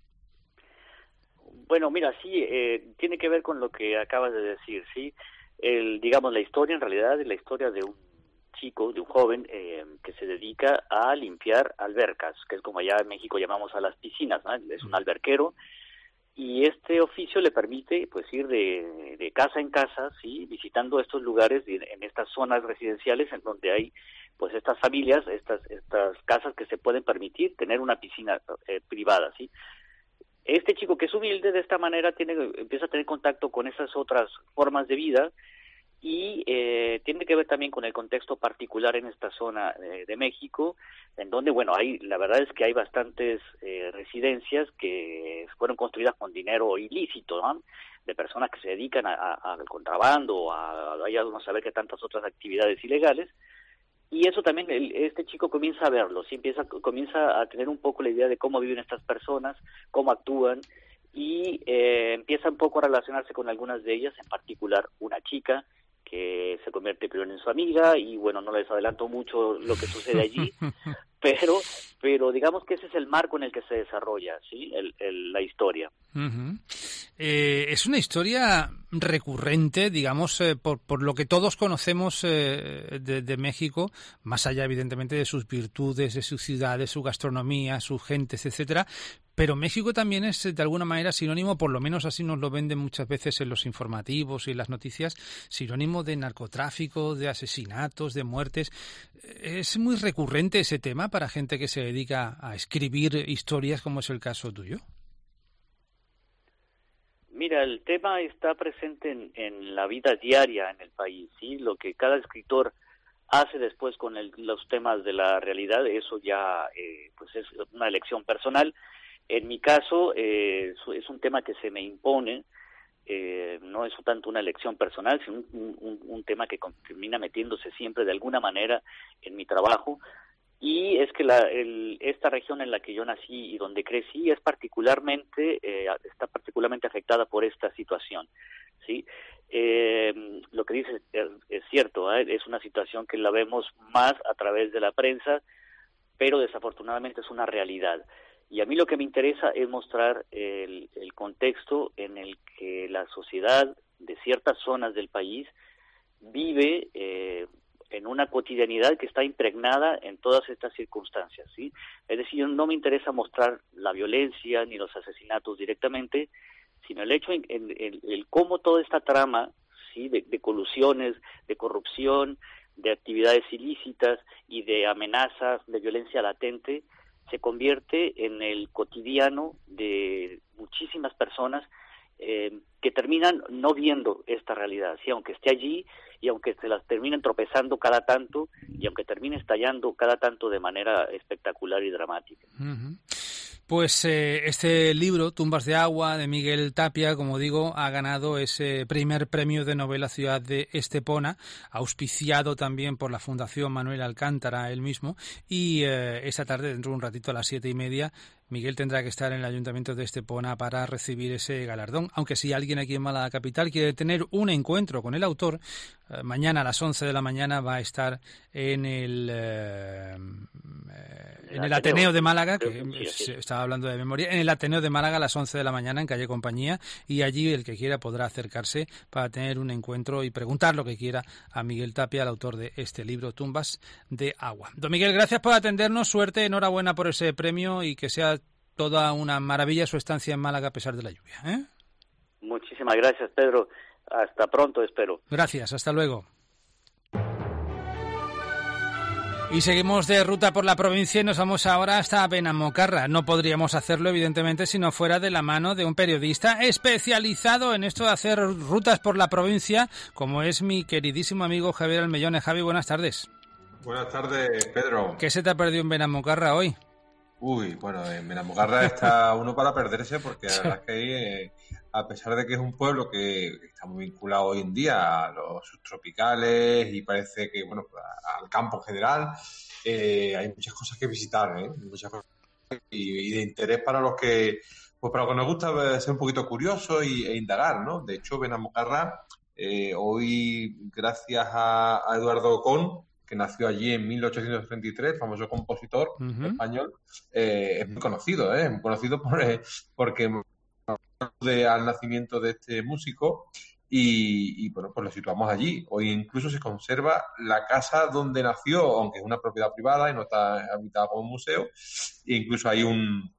Bueno, mira, sí, eh, tiene que ver con lo que acabas de decir, ¿sí? El, digamos, la historia en realidad es la historia de un chico, de un joven eh, que se dedica a limpiar albercas, que es como allá en México llamamos a las piscinas, ¿no? Es un alberquero, y este oficio le permite pues ir de, de casa en casa, ¿sí? Visitando estos lugares en estas zonas residenciales en donde hay pues estas familias, estas estas casas que se pueden permitir tener una piscina eh, privada, ¿sí? Este chico que es humilde de esta manera tiene empieza a tener contacto con esas otras formas de vida y eh, tiene que ver también con el contexto particular en esta zona eh, de México, en donde, bueno, hay la verdad es que hay bastantes eh, residencias que fueron construidas con dinero ilícito, ¿no? De personas que se dedican a, a, al contrabando, a, a, a no saber qué tantas otras actividades ilegales. Y eso también, el, este chico comienza a verlo, ¿sí? empieza, comienza a tener un poco la idea de cómo viven estas personas, cómo actúan, y eh, empieza un poco a relacionarse con algunas de ellas, en particular una chica que se convierte primero en su amiga, y bueno, no les adelanto mucho lo que sucede allí, pero pero digamos que ese es el marco en el que se desarrolla, ¿sí? el, el, la historia. Uh-huh. Eh, es una historia recurrente, digamos, eh, por, por lo que todos conocemos eh, de, de México, más allá evidentemente de sus virtudes, de sus ciudades, su gastronomía, sus gentes, etcétera. Pero México también es de alguna manera sinónimo, por lo menos así nos lo venden muchas veces en los informativos y en las noticias, sinónimo de narcotráfico, de asesinatos, de muertes. Es muy recurrente ese tema para gente que se dedica a escribir historias, como es el caso tuyo. Mira, el tema está presente en, en la vida diaria en el país, ¿sí? Lo que cada escritor hace después con el, los temas de la realidad, eso ya eh, pues es una elección personal. En mi caso, eh, es un tema que se me impone, eh, no es tanto una elección personal, sino un, un, un tema que termina metiéndose siempre de alguna manera en mi trabajo. Y es que la, el, esta región en la que yo nací y donde crecí es particularmente eh, está particularmente afectada por esta situación, ¿sí? Eh, lo que dices es, es cierto, ¿eh? Es una situación que la vemos más a través de la prensa, pero desafortunadamente es una realidad. Y a mí lo que me interesa es mostrar el, el contexto en el que la sociedad de ciertas zonas del país vive eh, en una cotidianidad que está impregnada en todas estas circunstancias, ¿sí? Es decir, no me interesa mostrar la violencia ni los asesinatos directamente, sino el hecho en, en, en, en cómo toda esta trama, ¿sí? de, de colusiones, de corrupción, de actividades ilícitas y de amenazas, de violencia latente, se convierte en el cotidiano de muchísimas personas eh, que terminan no viendo esta realidad, ¿sí? Aunque esté allí y aunque se las terminen tropezando cada tanto y aunque termine estallando cada tanto de manera espectacular y dramática. Uh-huh. Pues eh, este libro, Tumbas de Agua, de Miguel Tapia, como digo, ha ganado ese primer premio de novela Ciudad de Estepona, auspiciado también por la Fundación Manuel Alcántara, él mismo, y eh, esta tarde, dentro de un ratito a las siete y media, Miguel tendrá que estar en el Ayuntamiento de Estepona para recibir ese galardón, aunque si alguien aquí en Málaga Capital quiere tener un encuentro con el autor, eh, mañana a las once de la mañana va a estar en el eh, en el Ateneo de Málaga, que se estaba hablando de memoria, en el Ateneo de Málaga a las once de la mañana en calle Compañía, y allí el que quiera podrá acercarse para tener un encuentro y preguntar lo que quiera a Miguel Tapia, el autor de este libro, Tumbas de Agua. Don Miguel, gracias por atendernos, suerte, enhorabuena por ese premio y que sea toda una maravilla su estancia en Málaga a pesar de la lluvia, ¿eh? Muchísimas gracias, Pedro. Hasta pronto, espero. Gracias, hasta luego. Y seguimos de ruta por la provincia y nos vamos ahora hasta Benamocarra. No podríamos hacerlo, evidentemente, si no fuera de la mano de un periodista especializado en esto de hacer rutas por la provincia, como es mi queridísimo amigo Javier Almellone. Javi, buenas tardes. Buenas tardes, Pedro. ¿Qué se te ha perdido en Benamocarra hoy? Uy, bueno, en Benamogarra está uno para perderse porque la verdad es que ahí, eh, a pesar de que es un pueblo que está muy vinculado hoy en día a los subtropicales y parece que, bueno, al campo en general, eh, hay muchas cosas que visitar, ¿eh? Muchas cosas y, y de interés para los que, pues para los que nos gusta ser un poquito curiosos y, e indagar, ¿no? De hecho, Benamogarra, eh, hoy, gracias a, a Eduardo Ocón, que nació allí en mil ochocientos treinta y tres, famoso compositor uh-huh. español, eh, es muy conocido, ¿eh? Muy conocido por, eh, porque de, al nacimiento de este músico y, y, bueno, pues lo situamos allí. Hoy incluso se conserva la casa donde nació, aunque es una propiedad privada y no está habitada como un museo, e incluso hay un,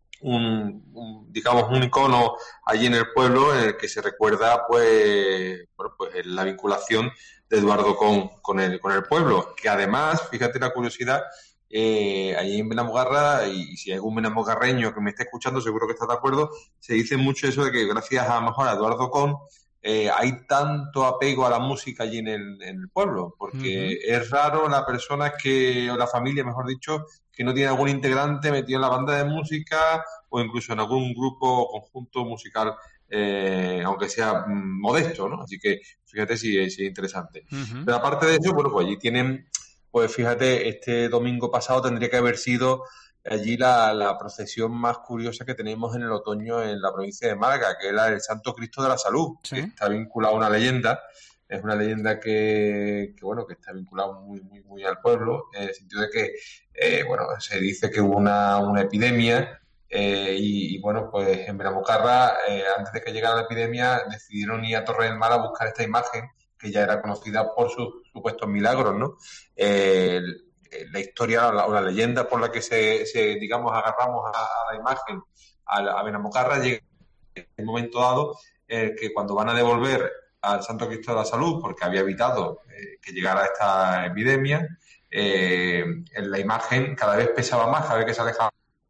un, un digamos, un icono allí en el pueblo en el que se recuerda, pues, bueno, pues la vinculación de Eduardo con, con, el, con el pueblo, que además, fíjate la curiosidad, eh, allí en Benamogarra, y, y si hay algún benamogarreño que me esté escuchando, seguro que está de acuerdo, se dice mucho eso de que gracias a, a lo mejor a Eduardo Con, eh, hay tanto apego a la música allí en el, en el pueblo, porque uh-huh. es raro la persona que, o la familia, mejor dicho, que no tiene algún integrante metido en la banda de música o incluso en algún grupo o conjunto musical, eh, aunque sea mm, modesto, ¿no? Así que fíjate si, si es interesante. Uh-huh. Pero aparte de eso, bueno, pues allí tienen, pues fíjate, este domingo pasado tendría que haber sido allí la, la procesión más curiosa que tenemos en el otoño en la provincia de Málaga, que es la del Santo Cristo de la Salud, ¿sí? Que está vinculado a una leyenda. Es una leyenda que, que bueno, que está vinculada muy, muy, muy al pueblo, en el sentido de que, eh, bueno, se dice que hubo una, una epidemia eh, y, y, bueno, pues en Benamogarra, eh, antes de que llegara la epidemia, decidieron ir a Torre del Mar a buscar esta imagen, que ya era conocida por sus supuestos milagros, ¿no? Eh, la historia o la, la leyenda por la que se, se digamos, agarramos a, a la imagen a, a Benamogarra llega en un momento dado eh, que cuando van a devolver al Santo Cristo de la Salud, porque había evitado eh, que llegara esta epidemia, eh, en la imagen cada vez pesaba más, cada vez que se alejaba.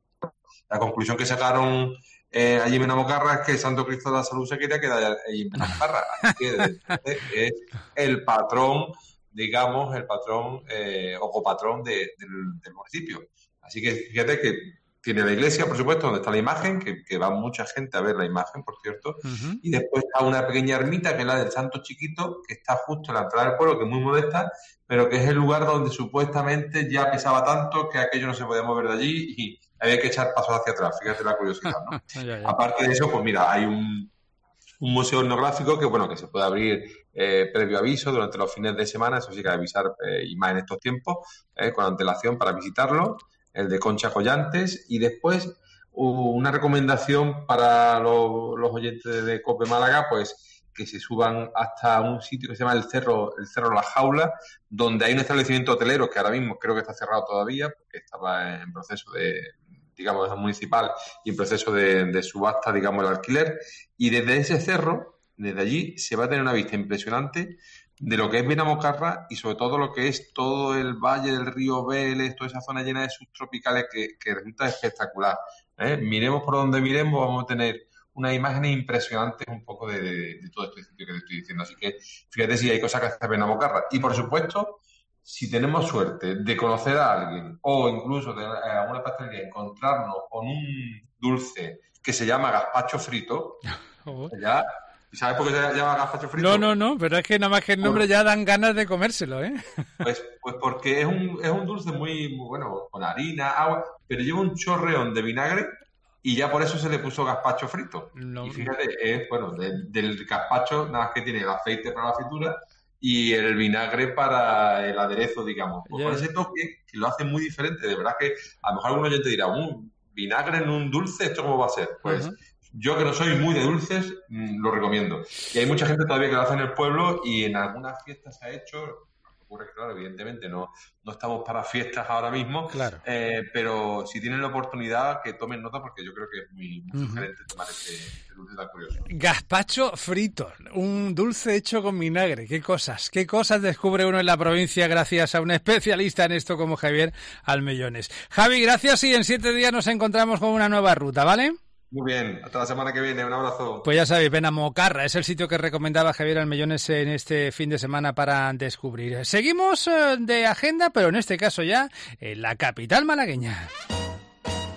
La conclusión que sacaron eh, allí en Benamogarra es que el Santo Cristo de la Salud se quería quedar allí en Benamogarra. Así que es el patrón, digamos, el patrón eh, o copatrón de, del, del municipio. Así que fíjate que tiene la iglesia, por supuesto, donde está la imagen, que, que va mucha gente a ver la imagen, por cierto, uh-huh. y después está una pequeña ermita, que es la del Santo Chiquito, que está justo en la entrada del pueblo, que es muy modesta, pero que es el lugar donde supuestamente ya pesaba tanto que aquello no se podía mover de allí y había que echar pasos hacia atrás. Fíjate la curiosidad, ¿no? ya, ya. Aparte de eso, pues mira, hay un, un museo etnográfico que, bueno, que se puede abrir eh, previo aviso durante los fines de semana, eso sí que hay que avisar, eh, y más en estos tiempos, eh, con antelación para visitarlo, el de Concha Collantes, y después uh, una recomendación para los, los oyentes de COPE Málaga, pues que se suban hasta un sitio que se llama el Cerro, el Cerro La Jaula, donde hay un establecimiento hotelero que ahora mismo creo que está cerrado todavía, porque estaba en proceso de, digamos, de municipal y en proceso de, de subasta, digamos, el alquiler, y desde ese cerro, desde allí, se va a tener una vista impresionante de lo que es Benamogarra y sobre todo lo que es todo el valle del río Vélez, toda esa zona llena de subtropicales que, que resulta espectacular. ¿eh? Miremos por donde miremos, vamos a tener unas imágenes impresionantes un poco de, de, de todo este sitio que te estoy diciendo. Así que fíjate si hay cosas que hacer en Benamogarra. Y por supuesto, si tenemos suerte de conocer a alguien o incluso de alguna pastelería encontrarnos con un dulce que se llama gazpacho frito, oh. ya... ¿Sabes por qué se llama gazpacho frito? No, no, no, pero es que nada más que el nombre pues, ya dan ganas de comérselo, ¿eh? Pues, pues porque es un, es un dulce muy, muy bueno, con harina, agua, pero lleva un chorreón de vinagre y ya por eso se le puso gazpacho frito. No, y fíjate, es, bueno, de, del gazpacho nada más que tiene el aceite para la fritura y el vinagre para el aderezo, digamos. Pues yeah. Con ese toque que lo hace muy diferente, de verdad que a lo mejor algún oyente dirá, un vinagre en un dulce, ¿esto cómo va a ser? Pues... Uh-huh. Yo, que no soy muy de dulces, mmm, lo recomiendo. Y hay mucha gente todavía que lo hace en el pueblo y en algunas fiestas se ha hecho. Ocurre que, claro, evidentemente no, no estamos para fiestas ahora mismo, claro. eh, pero si tienen la oportunidad, que tomen nota porque yo creo que es muy, muy uh-huh. sugerente tomar este, este dulce tan curioso. Gazpacho frito, un dulce hecho con vinagre. ¿Qué cosas? ¿Qué cosas descubre uno en la provincia gracias a un especialista en esto como Javier Almellones? Javi, gracias y en siete días nos encontramos con una nueva ruta, ¿vale? Muy bien, hasta la semana que viene, un abrazo. Pues ya sabéis, Benamogarra es el sitio que recomendaba Javier Almellones en este fin de semana para descubrir. Seguimos de agenda, pero en este caso ya en la capital malagueña.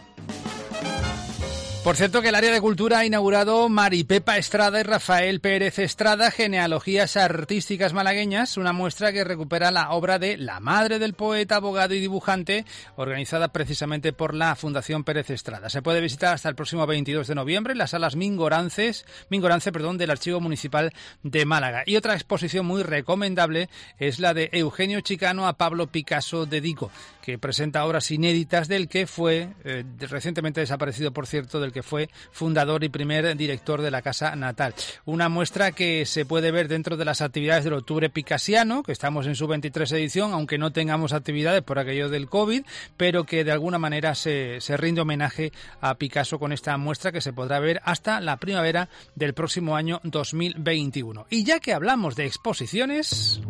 Por cierto, que el área de cultura ha inaugurado Maripepa Estrada y Rafael Pérez Estrada, Genealogías Artísticas Malagueñas, una muestra que recupera la obra de la madre del poeta, abogado y dibujante, organizada precisamente por la Fundación Pérez Estrada. Se puede visitar hasta el próximo veintidós de noviembre en las salas Mingorances, Mingorance perdón, del Archivo Municipal de Málaga. Y otra exposición muy recomendable es la de Eugenio Chicano a Pablo Picasso de Dico, que presenta obras inéditas del que fue, eh, recientemente desaparecido por cierto, del que fue fundador y primer director de la Casa Natal. Una muestra que se puede ver dentro de las actividades del Octubre Picasiano, que estamos en su veintitrés edición, aunque no tengamos actividades por aquello del COVID, pero que de alguna manera se, se rinde homenaje a Picasso con esta muestra que se podrá ver hasta la primavera del próximo año dos mil veintiuno. Y ya que hablamos de exposiciones,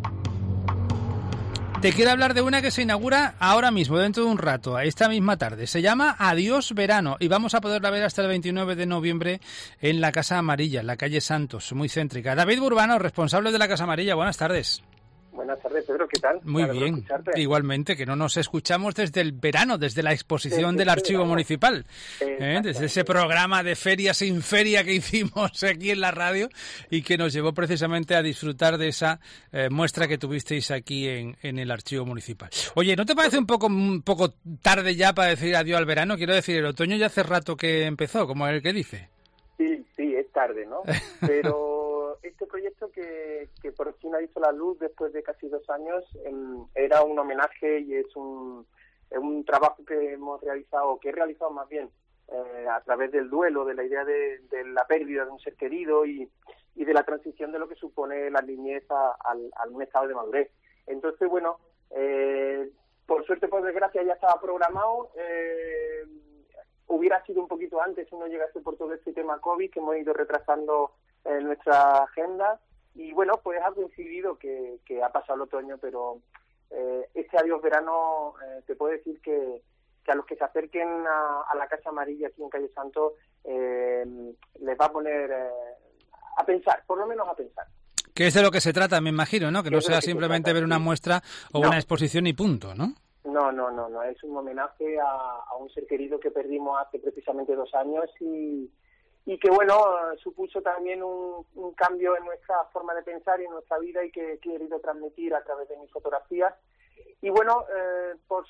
te quiero hablar de una que se inaugura ahora mismo, dentro de un rato, a esta misma tarde. Se llama Adiós Verano y vamos a poderla ver hasta el veintinueve de noviembre en la Casa Amarilla, en la calle Santos, muy céntrica. David Burbano, responsable de la Casa Amarilla, buenas tardes. Buenas tardes, Pedro, ¿qué tal? Muy Claro, bien, igualmente, que no nos escuchamos desde el verano, desde la exposición del Archivo Municipal, ¿eh? Desde ese programa de Feria sin Feria que hicimos aquí en la radio y que nos llevó precisamente a disfrutar de esa eh, muestra que tuvisteis aquí en, en el Archivo Municipal. Oye, ¿no te parece un poco, un poco tarde ya para decir adiós al verano? Quiero decir, el otoño ya hace rato que empezó, como el que dice. Sí, sí, es tarde, ¿no? Pero este proyecto que, que por fin ha visto la luz después de casi dos años eh, era un homenaje y es un, es un trabajo que hemos realizado, que he realizado más bien eh, a través del duelo, de la idea de, de la pérdida de un ser querido y, y de la transición de lo que supone la niñez a, a, a un estado de madurez. Entonces, bueno, eh, por suerte, por desgracia, ya estaba programado. Eh, hubiera sido un poquito antes si no llegase por todo este tema COVID que hemos ido retrasando en nuestra agenda y bueno, pues ha coincidido que, que ha pasado el otoño, pero eh, este adiós verano eh, te puedo decir que, que a los que se acerquen a, a la Casa Amarilla aquí en Calle Santo eh, les va a poner eh, a pensar, por lo menos a pensar. Que es de lo que se trata, me imagino, ¿no? Que no sea simplemente ver una muestra o no. una exposición y punto, ¿no? No, no, no, no, es un homenaje a, a un ser querido que perdimos hace precisamente dos años y y que, bueno, supuso también un, un cambio en nuestra forma de pensar y en nuestra vida y que he querido transmitir a través de mis fotografías. Y, bueno, eh, por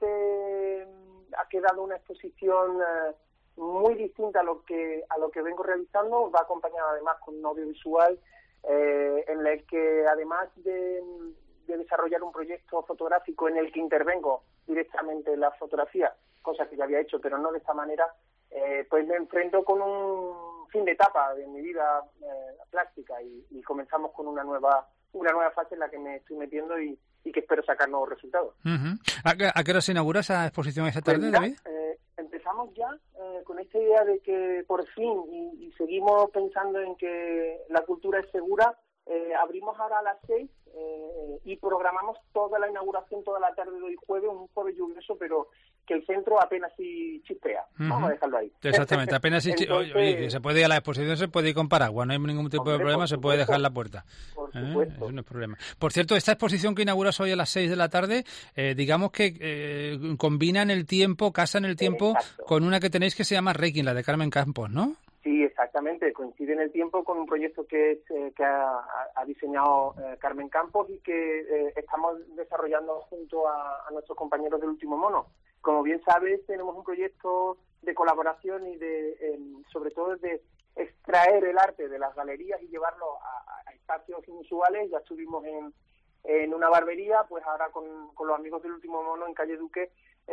suerte ha quedado una exposición eh, muy distinta a lo que a lo que vengo realizando. Va acompañada, además, con un audiovisual eh, en el que, además de, de desarrollar un proyecto fotográfico en el que intervengo directamente en la fotografía, cosa que ya había hecho, pero no de esta manera, Eh, pues me enfrento con un fin de etapa de mi vida eh, plástica y, y comenzamos con una nueva una nueva fase en la que me estoy metiendo y, y que espero sacar nuevos resultados. Uh-huh. ¿A, qué, ¿A qué hora se inaugura esa exposición esta tarde, pues mira, David? Eh, empezamos ya eh, con esta idea de que por fin, y, y seguimos pensando en que la cultura es segura, eh, abrimos ahora a las seis eh, y programamos toda la inauguración, toda la tarde de hoy jueves, un jueves lluvioso, pero que el centro apenas si chispea. Uh-huh. Vamos a dejarlo ahí. Exactamente, apenas si chispea. Entonces, oye, que se puede ir a la exposición, se puede ir con paraguas, no hay ningún tipo hombre, de problema, se puede dejar en la puerta. Por ¿Eh? supuesto. Eso no es problema. Por cierto, esta exposición que inauguras hoy a las seis de la tarde, eh, digamos que eh, combina en el tiempo, casa en el tiempo, Exacto. con una que tenéis que se llama Requiem, la de Carmen Campos, ¿no? Sí, exactamente. Coincide en el tiempo con un proyecto que, es, eh, que ha, ha diseñado eh, Carmen Campos y que eh, estamos desarrollando junto a, a nuestros compañeros del Último Mono. Como bien sabes, tenemos un proyecto de colaboración y de, eh, sobre todo, de extraer el arte de las galerías y llevarlo a, a espacios inusuales. Ya estuvimos en, en una barbería, pues ahora con, con los amigos del Último Mono en Calle Duque,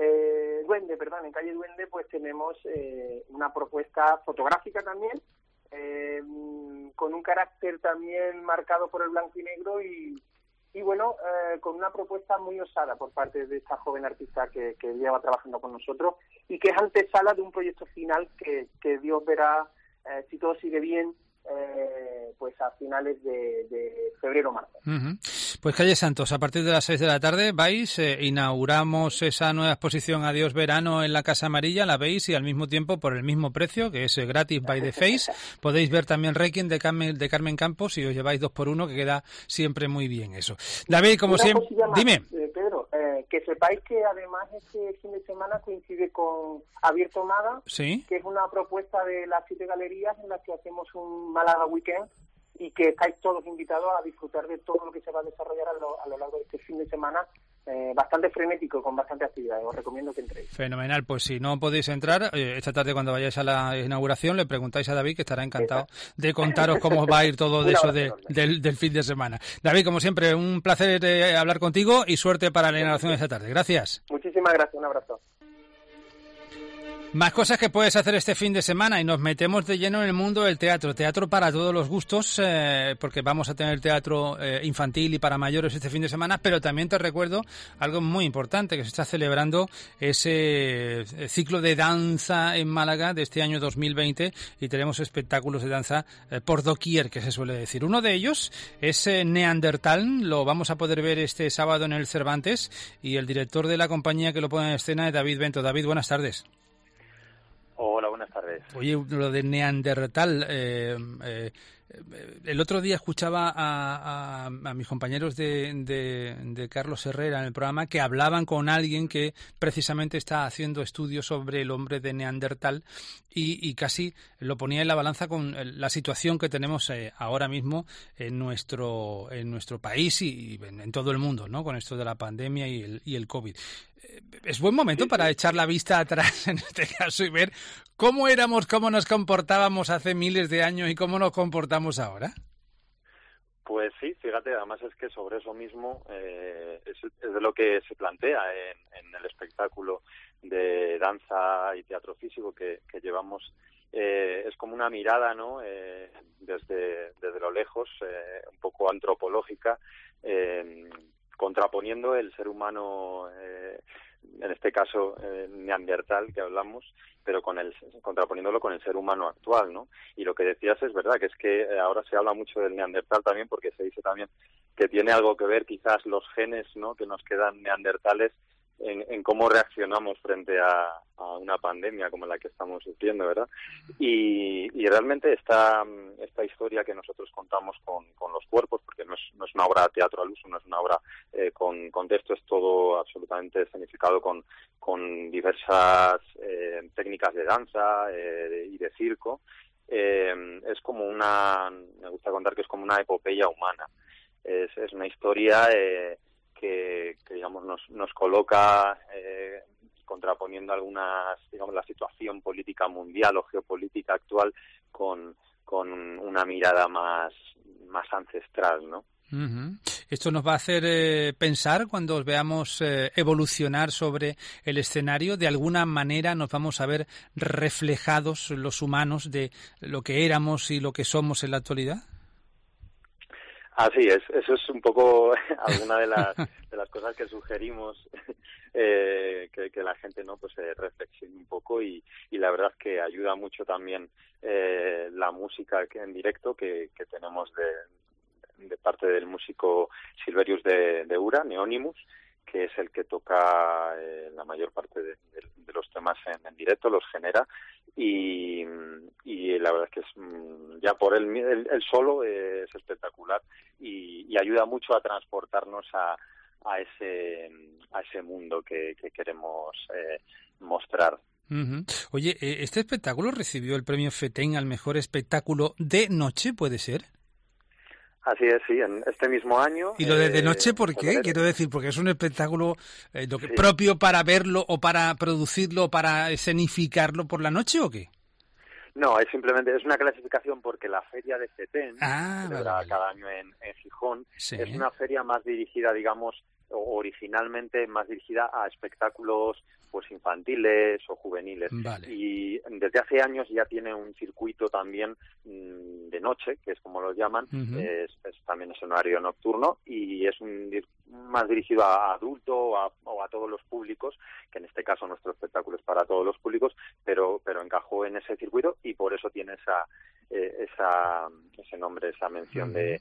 eh, Duende, perdón, en Calle Duende, pues tenemos eh, una propuesta fotográfica también, eh, con un carácter también marcado por el blanco y negro y, y bueno, eh, con una propuesta muy osada por parte de esta joven artista que, que lleva trabajando con nosotros y que es antesala de un proyecto final que, que Dios verá, eh, si todo sigue bien, eh, pues a finales de, de febrero o marzo. Uh-huh. Pues Calle Santos, a partir de las seis de la tarde vais, eh, inauguramos esa nueva exposición Adiós Verano en la Casa Amarilla, la veis y al mismo tiempo por el mismo precio, que es eh, gratis by the face, podéis ver también Requiem de Carmen, de Carmen Campos y os lleváis dos por uno, que queda siempre muy bien eso. David, como siempre, dime. Eh, Pedro, eh, que sepáis que además este fin de semana coincide con Abierto Málaga, ¿sí? Que es una propuesta de las siete galerías en la que hacemos un Málaga Weekend y que estáis todos invitados a disfrutar de todo lo que se va a desarrollar a lo, a lo largo de este fin de semana, eh, bastante frenético, con bastante actividades. Os recomiendo que entréis. Fenomenal. Pues si no podéis entrar, eh, esta tarde cuando vayáis a la inauguración le preguntáis a David, que estará encantado de contaros cómo va a ir todo de eso de, del, del fin de semana. David, como siempre, un placer eh, hablar contigo y suerte para la inauguración de esta tarde. Gracias. Muchísimas gracias. Un abrazo. Más cosas que puedes hacer este fin de semana y nos metemos de lleno en el mundo del teatro. Teatro para todos los gustos, eh, porque vamos a tener teatro eh, infantil y para mayores este fin de semana, pero también te recuerdo algo muy importante, que se está celebrando ese ciclo de danza en Málaga de este año dos mil veinte y tenemos espectáculos de danza eh, por doquier, que se suele decir. Uno de ellos es eh, Neandertal, lo vamos a poder ver este sábado en el Cervantes y el director de la compañía que lo pone en escena es David Bento. David, buenas tardes. Hola, buenas tardes. Oye, lo de Neandertal, eh, eh, el otro día escuchaba a, a, a mis compañeros de, de, de Carlos Herrera en el programa que hablaban con alguien que precisamente está haciendo estudios sobre el hombre de Neandertal y, y casi lo ponía en la balanza con la situación que tenemos eh, ahora mismo en nuestro en nuestro país y, y en, en todo el mundo, ¿no? Con esto de la pandemia y el, y el COVID. Es buen momento sí, para sí. echar la vista atrás en este caso y ver cómo éramos, cómo nos comportábamos hace miles de años y cómo nos comportamos ahora. Pues sí, fíjate, además es que sobre eso mismo eh, es, es de lo que se plantea en, en el espectáculo de danza y teatro físico que, que llevamos. Eh, es como una mirada, ¿no? Eh, desde, desde lo lejos, eh, un poco antropológica, eh, contraponiendo el ser humano, eh, en este caso eh, neandertal que hablamos, pero con el contraponiéndolo con el ser humano actual, ¿no? Y lo que decías es verdad, que es que ahora se habla mucho del neandertal también, porque se dice también que tiene algo que ver quizás los genes, ¿no?, que nos quedan neandertales en, en cómo reaccionamos frente a, a una pandemia como la que estamos sufriendo, ¿verdad? Y, y realmente esta, esta historia que nosotros contamos con, con los cuerpos, porque no es, no es una obra de teatro al uso, no es una obra eh, con, con texto, es todo absolutamente escenificado con, con diversas eh, técnicas de danza eh, y de circo. Eh, es como una, me gusta contar que es como una epopeya humana. Es, es una historia eh, que, que digamos nos, nos coloca eh, contraponiendo algunas, digamos, la situación política mundial o geopolítica actual con, con una mirada más, más ancestral, ¿no? Uh-huh. Esto nos va a hacer eh, pensar cuando os veamos eh, evolucionar sobre el escenario. De alguna manera nos vamos a ver reflejados los humanos de lo que éramos y lo que somos en la actualidad. Así es, eso es un poco alguna de las de las cosas que sugerimos eh, que, que la gente no pues eh, reflexione un poco y, y la verdad que ayuda mucho también eh, la música que en directo que, que tenemos de, de parte del músico Silverius de, de Ura, Neonimus, que es el que toca eh, la mayor parte de, de, de los temas en, en directo, los genera y, y la verdad es que es ya por el, el, el solo eh, es espectacular y, y ayuda mucho a transportarnos a, a ese a ese mundo que, que queremos eh, mostrar. Uh-huh. Oye, ¿este espectáculo recibió el premio FETEN al mejor espectáculo de noche, puede ser? Así es, sí, en este mismo año. ¿Y lo de, de noche eh, por qué? febrero. Quiero decir, porque es un espectáculo eh, lo que, Sí. propio para verlo o para producirlo o para escenificarlo por la noche ¿o qué? No, es simplemente, es una clasificación porque la feria de FETEN, Ah, que se vale, celebra vale. cada año en, en Gijón, Sí. es una feria más dirigida, digamos, o originalmente más dirigida a espectáculos pues infantiles o juveniles. Vale. Y desde hace años ya tiene un circuito también mmm, de noche, que es como lo llaman, Ujú. es, es también es un horario nocturno y es un dir- más dirigido a adulto o a, o a todos los públicos, que en este caso nuestro espectáculo es para todos los públicos, pero pero encajó en ese circuito y por eso tiene esa eh, esa ese nombre, esa mención Ujú. de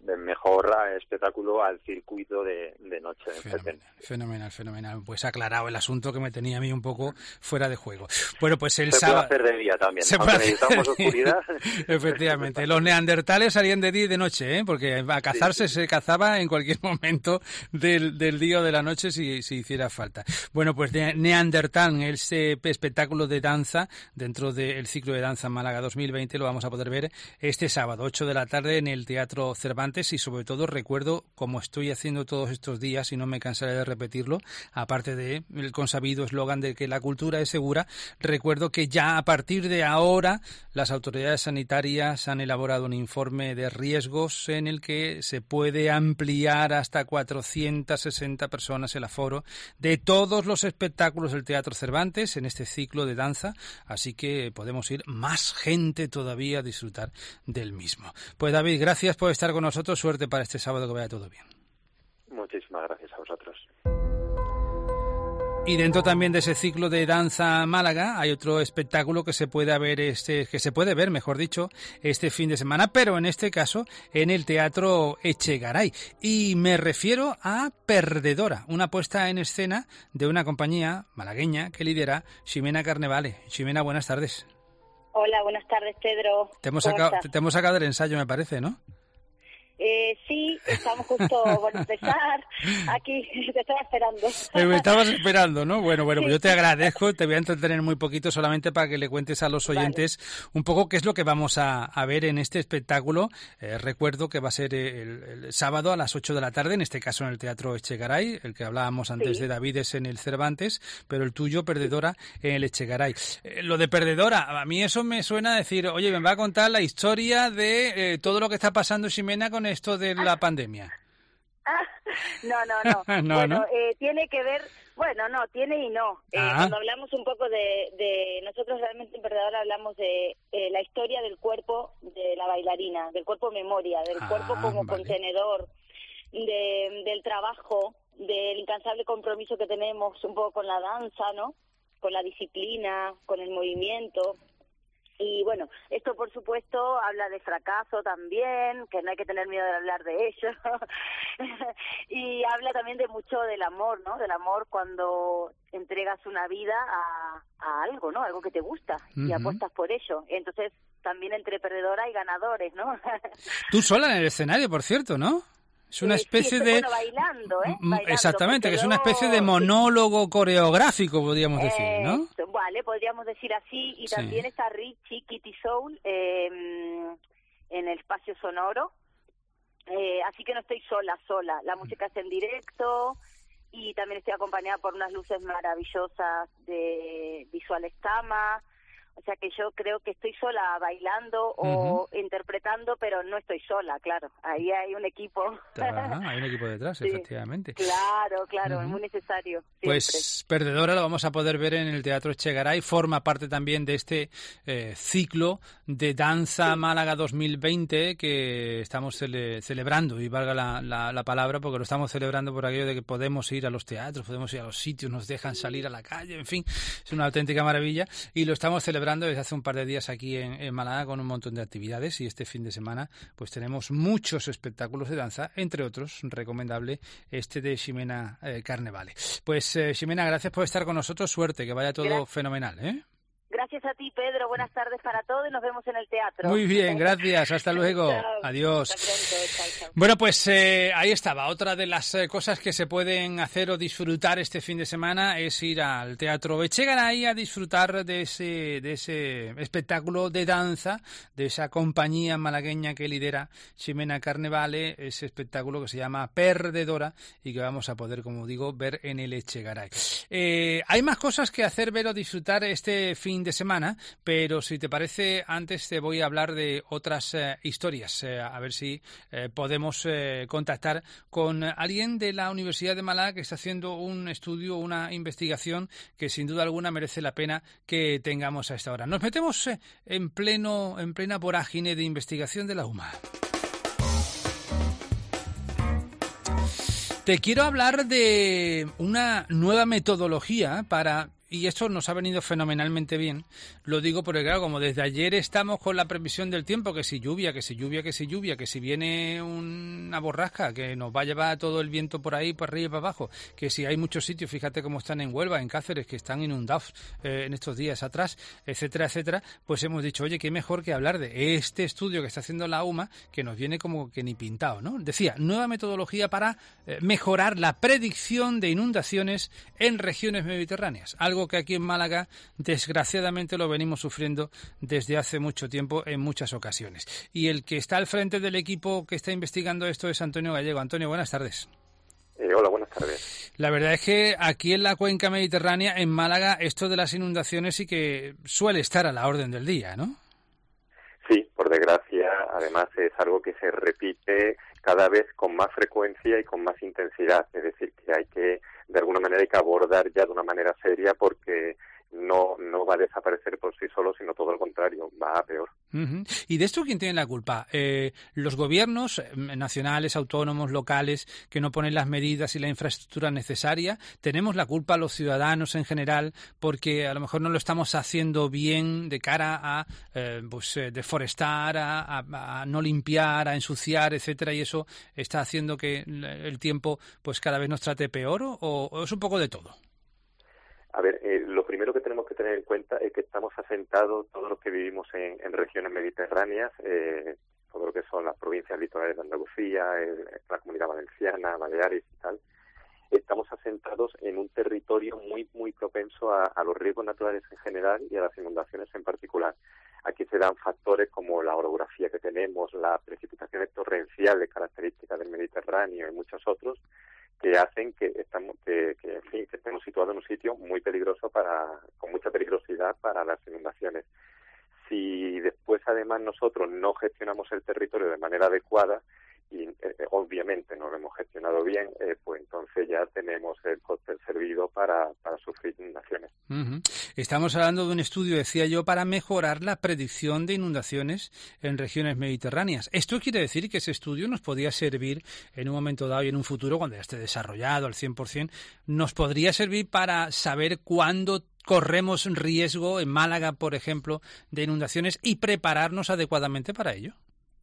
de mejor espectáculo al circuito de, de noche en Fenomenal, fenomenal, fenomenal. Pues aclarado el asunto que me tenía a mí un poco fuera de juego. Bueno, pues el se sábado... puede hacer de día también, se aunque necesitamos oscuridad. Efectivamente, los neandertales salían de día y de noche, ¿eh? Porque a cazarse sí, sí. se cazaba en cualquier momento del, del día o de la noche si, si hiciera falta. Bueno, pues Neandertal, ese espectáculo de danza dentro del ciclo de danza Málaga dos mil veinte, lo vamos a poder ver este sábado, ocho de la tarde, en el Teatro Cervantes. Y sobre todo recuerdo, como estoy haciendo todos estos días y no me cansaré de repetirlo, aparte de el consabido eslogan de que la cultura es segura, recuerdo que ya a partir de ahora las autoridades sanitarias han elaborado un informe de riesgos en el que se puede ampliar hasta cuatrocientas sesenta personas el aforo de todos los espectáculos del Teatro Cervantes en este ciclo de danza, así que podemos ir más gente todavía a disfrutar del mismo. Pues David, gracias por estar con nosotros. Suerte para este sábado, que vaya todo bien. Muchísimas gracias a vosotros. Y dentro también de ese ciclo de danza Málaga hay otro espectáculo que se puede ver este que se puede ver, mejor dicho, este fin de semana, pero en este caso en el Teatro Echegaray. Y me refiero a Perdedora, una puesta en escena de una compañía malagueña que lidera Ximena Carnevale. Ximena, buenas tardes. Hola, buenas tardes, Pedro. Te hemos sacado, te hemos sacado del ensayo, me parece, ¿no? Eh, sí, estamos justo por empezar. Aquí te estaba esperando. Eh, me estabas esperando, ¿no? Bueno, bueno, sí. Pues yo te agradezco. Te voy a entretener muy poquito solamente para que le cuentes a los oyentes vale. un poco qué es lo que vamos a, a ver en este espectáculo. Eh, recuerdo que va a ser el, el sábado a las ocho de la tarde, en este caso en el Teatro Echegaray, el que hablábamos antes sí. de David es en el Cervantes, pero el tuyo, Perdedora, en el Echegaray. Eh, lo de Perdedora, a mí eso me suena a decir, oye, me va a contar la historia de eh, todo lo que está pasando Ximena con esto de la pandemia. Ah, no, no, no. no bueno, ¿no? Eh, tiene que ver, bueno, no, tiene y no. Eh, ah. Cuando hablamos un poco de, de nosotros realmente en Perdedora hablamos de eh, la historia del cuerpo de la bailarina, del cuerpo memoria, del ah, cuerpo como vale. contenedor, de, del trabajo, del incansable compromiso que tenemos un poco con la danza, ¿no? Con la disciplina, con el movimiento. Y bueno, esto por supuesto habla de fracaso también, que no hay que tener miedo de hablar de ello. Y habla también de mucho del amor, ¿no? Del amor cuando entregas una vida a, a algo, ¿no? Algo que te gusta uh-huh. y apuestas por ello. Entonces también entre perdedora y ganadores, ¿no? Tú sola en el escenario, por cierto, ¿no? Es una especie sí, de... Bueno, bailando, ¿eh? Bailando, exactamente, que yo... es una especie de monólogo coreográfico, podríamos eh, decir, ¿no? Vale, podríamos decir así. Y sí. también está Richie, Kitty Soul, eh, en el espacio sonoro. Eh, así que no estoy sola, sola. La música es en directo y también estoy acompañada por unas luces maravillosas de Visual Estama. O sea que yo creo que estoy sola bailando o uh-huh. interpretando, pero no estoy sola, claro. Ahí hay un equipo. Ah, hay un equipo detrás, sí. efectivamente. Claro, claro, uh-huh. es muy necesario. Siempre. Pues Perdedora lo vamos a poder ver en el Teatro Echegaray. Forma parte también de este eh, ciclo de Danza sí. Málaga dos mil veinte que estamos cele- celebrando, y valga la, la, la palabra, porque lo estamos celebrando por aquello de que podemos ir a los teatros, podemos ir a los sitios, nos dejan salir a la calle, en fin, es una auténtica maravilla, y lo estamos celebrando desde hace un par de días aquí en, en Málaga con un montón de actividades, y este fin de semana pues tenemos muchos espectáculos de danza, entre otros recomendable este de Ximena eh, Carnevale. Pues eh, Ximena, gracias por estar con nosotros, suerte, que vaya todo gracias. Fenomenal, ¿eh? Gracias a ti, Pedro. Buenas tardes para todos y nos vemos en el teatro. Muy bien, gracias. Hasta luego. Chao. Adiós. Hasta pronto. Chao, chao. Bueno, pues eh, ahí estaba. Otra de las eh, cosas que se pueden hacer o disfrutar este fin de semana es ir al Teatro Echegaray a disfrutar de ese, de ese espectáculo de danza, de esa compañía malagueña que lidera Ximena Carnevale, ese espectáculo que se llama Perdedora y que vamos a poder, como digo, ver en el Echegaray. Eh, hay más cosas que hacer, ver o disfrutar este fin de semana, pero si te parece, antes te voy a hablar de otras eh, historias, eh, a ver si eh, podemos eh, contactar con alguien de la Universidad de Málaga que está haciendo un estudio, una investigación que sin duda alguna merece la pena que tengamos a esta hora. Nos metemos eh, en pleno, en plena vorágine de investigación de la U M A. Te quiero hablar de una nueva metodología para y esto nos ha venido fenomenalmente bien, lo digo porque claro, como desde ayer estamos con la previsión del tiempo, que si lluvia, que si lluvia, que si lluvia, que si viene una borrasca, que nos va a llevar todo el viento por ahí, para arriba y para abajo, que si hay muchos sitios, fíjate cómo están en Huelva, en Cáceres, que están inundados eh, en estos días atrás, etcétera, etcétera, pues hemos dicho, oye, qué mejor que hablar de este estudio que está haciendo la UMA, que nos viene como que ni pintado, ¿no? Decía, nueva metodología para eh, mejorar la predicción de inundaciones en regiones mediterráneas, algo que aquí en Málaga desgraciadamente lo venimos sufriendo desde hace mucho tiempo en muchas ocasiones. Y el que está al frente del equipo que está investigando esto es Antonio Gallego. Antonio, buenas tardes. Eh, hola, buenas tardes. La verdad es que aquí en la cuenca mediterránea, en Málaga, esto de las inundaciones sí que suele estar a la orden del día, ¿no? Sí, por desgracia, además es algo que se repite cada vez con más frecuencia y con más intensidad. Es decir, que hay que, de alguna manera, hay que abordar ya de una manera seria porque no no va a desaparecer por sí solo, sino todo lo contrario, va a peor. Uh-huh. ¿Y de esto quién tiene la culpa? Eh, ¿Los gobiernos nacionales, autónomos, locales, que no ponen las medidas y la infraestructura necesaria? ¿Tenemos la culpa los ciudadanos en general porque a lo mejor no lo estamos haciendo bien de cara a eh, pues, eh, deforestar, a, a, a no limpiar, a ensuciar, etcétera, y eso está haciendo que el tiempo pues cada vez nos trate peor, o, o es un poco de todo? A ver, eh, lo primero que tenemos que tener en cuenta es que estamos asentados, todos los que vivimos en, en regiones mediterráneas, eh, todo lo que son las provincias litorales de Andalucía, el, la Comunidad Valenciana, Baleares y tal, estamos asentados en un territorio muy muy propenso a, a los riesgos naturales en general y a las inundaciones en particular. Aquí se dan factores como la orografía que tenemos, las precipitaciones torrenciales características del Mediterráneo y muchos otros, que hacen que estamos que, que, en fin, que estemos situados en un sitio muy peligroso para con mucha peligrosidad para las inundaciones. Si después además nosotros no gestionamos el territorio de manera adecuada y eh, obviamente no lo hemos gestionado bien, eh, pues entonces ya tenemos el cóctel servido para, para sufrir inundaciones. Uh-huh. Estamos hablando de un estudio, decía yo, para mejorar la predicción de inundaciones en regiones mediterráneas. Esto quiere decir que ese estudio nos podría servir en un momento dado y en un futuro, cuando ya esté desarrollado al cien por ciento, nos podría servir para saber cuándo corremos riesgo en Málaga, por ejemplo, de inundaciones y prepararnos adecuadamente para ello.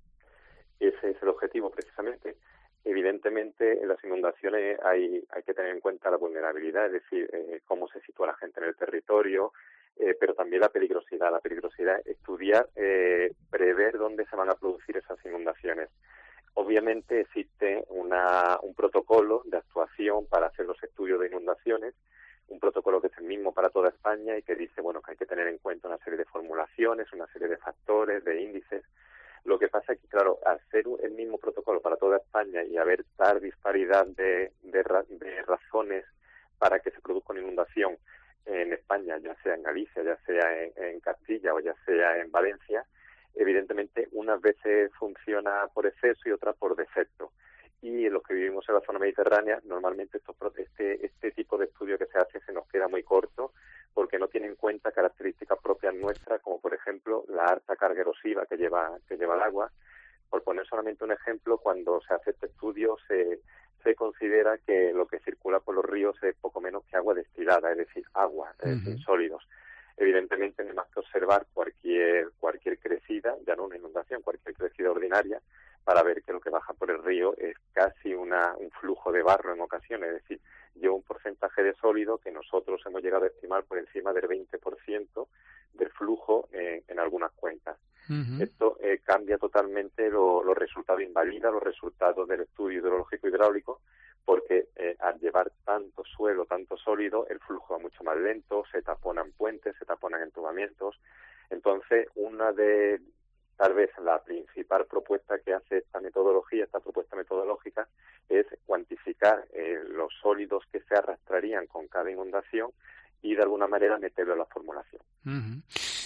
Ese es el objetivo, precisamente. Evidentemente, en las inundaciones hay, hay que tener en cuenta la vulnerabilidad, es decir, eh, cómo se sitúa la gente en el territorio, eh, pero también la peligrosidad. La peligrosidad, estudiar, eh, prever dónde se van a producir esas inundaciones. Obviamente existe una, un protocolo de actuación para hacer los estudios de inundaciones, un protocolo que es el mismo para toda España y que dice, bueno, que hay que tener en cuenta una serie de formulaciones, una serie de factores, de índices. Lo que pasa es que, claro, al ser el mismo protocolo para toda España y haber tal disparidad de, de, de razones para que se produzca una inundación en España, ya sea en Galicia, ya sea en, en Castilla o ya sea en Valencia, evidentemente unas veces funciona por exceso y otras por defecto. Y los que vivimos en la zona mediterránea, normalmente estos, este, este tipo de estudio que se hace se nos queda muy corto porque no tiene en cuenta características propias nuestras, como por ejemplo la alta carga erosiva que lleva que lleva el agua. Por poner solamente un ejemplo, cuando se hace este estudio se, se considera que lo que circula por los ríos es poco menos que agua destilada, es decir, agua, uh-huh. es decir, sólidos. Evidentemente tenemos que observar cualquier cualquier crecida, ya no una inundación, cualquier crecida ordinaria, para ver que lo que baja por el río es casi una, un flujo de barro en ocasiones, es decir, lleva un porcentaje de sólido que nosotros hemos llegado a estimar por encima del veinte por ciento del flujo eh, en algunas cuencas. Uh-huh. Esto eh, cambia totalmente lo, los resultados, invalida los resultados del estudio hidrológico hidráulico, porque eh, al llevar tanto suelo, tanto sólido, el flujo va mucho más lento, se taponan puentes, se taponan entubamientos. Entonces, una de tal vez la principal propuesta que hace esta metodología, esta propuesta metodológica, es cuantificar eh, los sólidos que se arrastrarían con cada inundación y de alguna manera meterlo en la formulación. Uh-huh.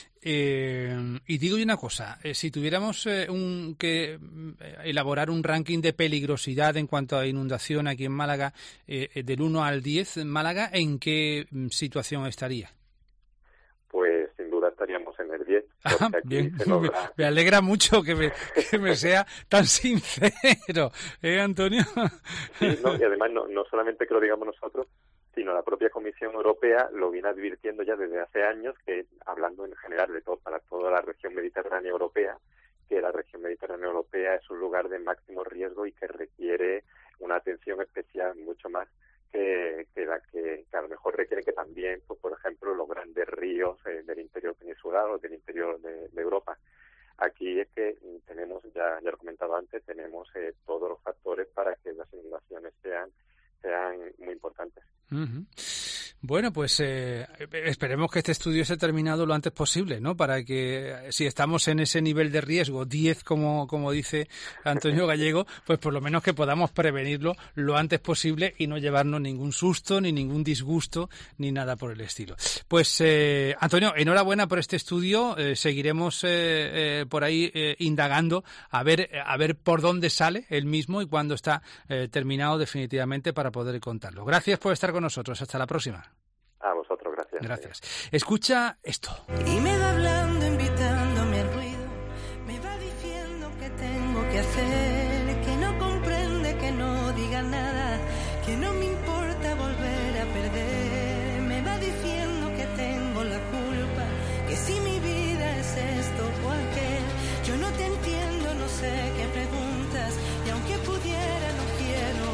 Eh, y digo yo una cosa, eh, si tuviéramos eh, un, que eh, elaborar un ranking de peligrosidad en cuanto a inundación aquí en Málaga, eh, del uno al diez, Málaga, ¿en qué situación estaría? Pues sin duda estaríamos en el diez. Ah, bien, me, me alegra mucho que me, que me sea tan sincero, ¿eh, Antonio? Sí, no, y además no, no solamente que lo digamos nosotros, sino la propia Comisión Europea lo viene advirtiendo ya desde hace años, que hablando en general de todo para toda la región mediterránea europea, que la región mediterránea europea es un lugar de máximo riesgo y que requiere una atención especial mucho más que, que la que, que a lo mejor requiere que también, pues, por ejemplo, los grandes ríos eh, del interior peninsular o del interior de, de Europa. Aquí es que tenemos, ya, ya lo he comentado antes, tenemos eh, todos los factores para que las inundaciones sean, sean muy importantes. Uh-huh. Bueno, pues eh, esperemos que este estudio esté terminado lo antes posible, ¿no? Para que, si estamos en ese nivel de riesgo, diez, como, como dice Antonio Gallego, pues por lo menos que podamos prevenirlo lo antes posible y no llevarnos ningún susto, ni ningún disgusto, ni nada por el estilo. Pues, eh, Antonio, enhorabuena por este estudio. Eh, seguiremos eh, eh, por ahí eh, indagando a ver, a ver por dónde sale el mismo y cuándo está eh, terminado definitivamente para poder contarlo. Gracias por estar con nosotros. Hasta la próxima. A vosotros, gracias. Gracias. Escucha esto. Y me va hablando, invitándome al ruido, me va diciendo que tengo que hacer, que no comprende, que no diga nada, que no me importa volver a perder. Me va diciendo que tengo la culpa, que si mi vida es esto o aquel. Yo no te entiendo, no sé qué preguntas, y aunque pudiera no quiero.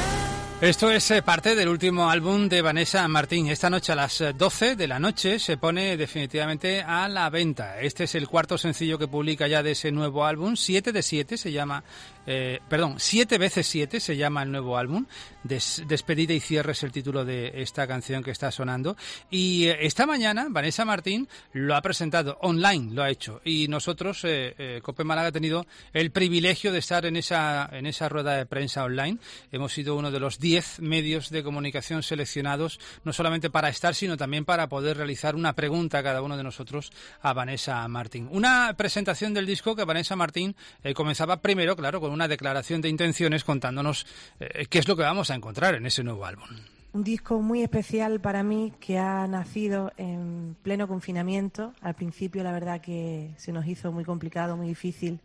Esto es eh, parte del último álbum de Vanessa Martín. Esta noche a las doce de la noche se pone definitivamente a la venta. Este es el cuarto sencillo que publica ya de ese nuevo álbum. siete de siete se llama, eh, perdón, siete veces siete se llama el nuevo álbum. Des, Despedida y cierre es el título de esta canción que está sonando. Y eh, esta mañana Vanessa Martín lo ha presentado online, lo ha hecho. Y nosotros, eh, eh, Cope Málaga, ha tenido el privilegio de estar en esa, en esa rueda de prensa online. Hemos sido uno de los diez medios de comunicación seleccionados, no solamente para estar, sino también para poder realizar una pregunta a cada uno de nosotros a Vanessa Martín. Una presentación del disco que Vanessa Martín eh, comenzaba primero, claro, con una declaración de intenciones contándonos eh, qué es lo que vamos a encontrar en ese nuevo álbum. Un disco muy especial para mí que ha nacido en pleno confinamiento. Al principio la verdad que se nos hizo muy complicado, muy difícil.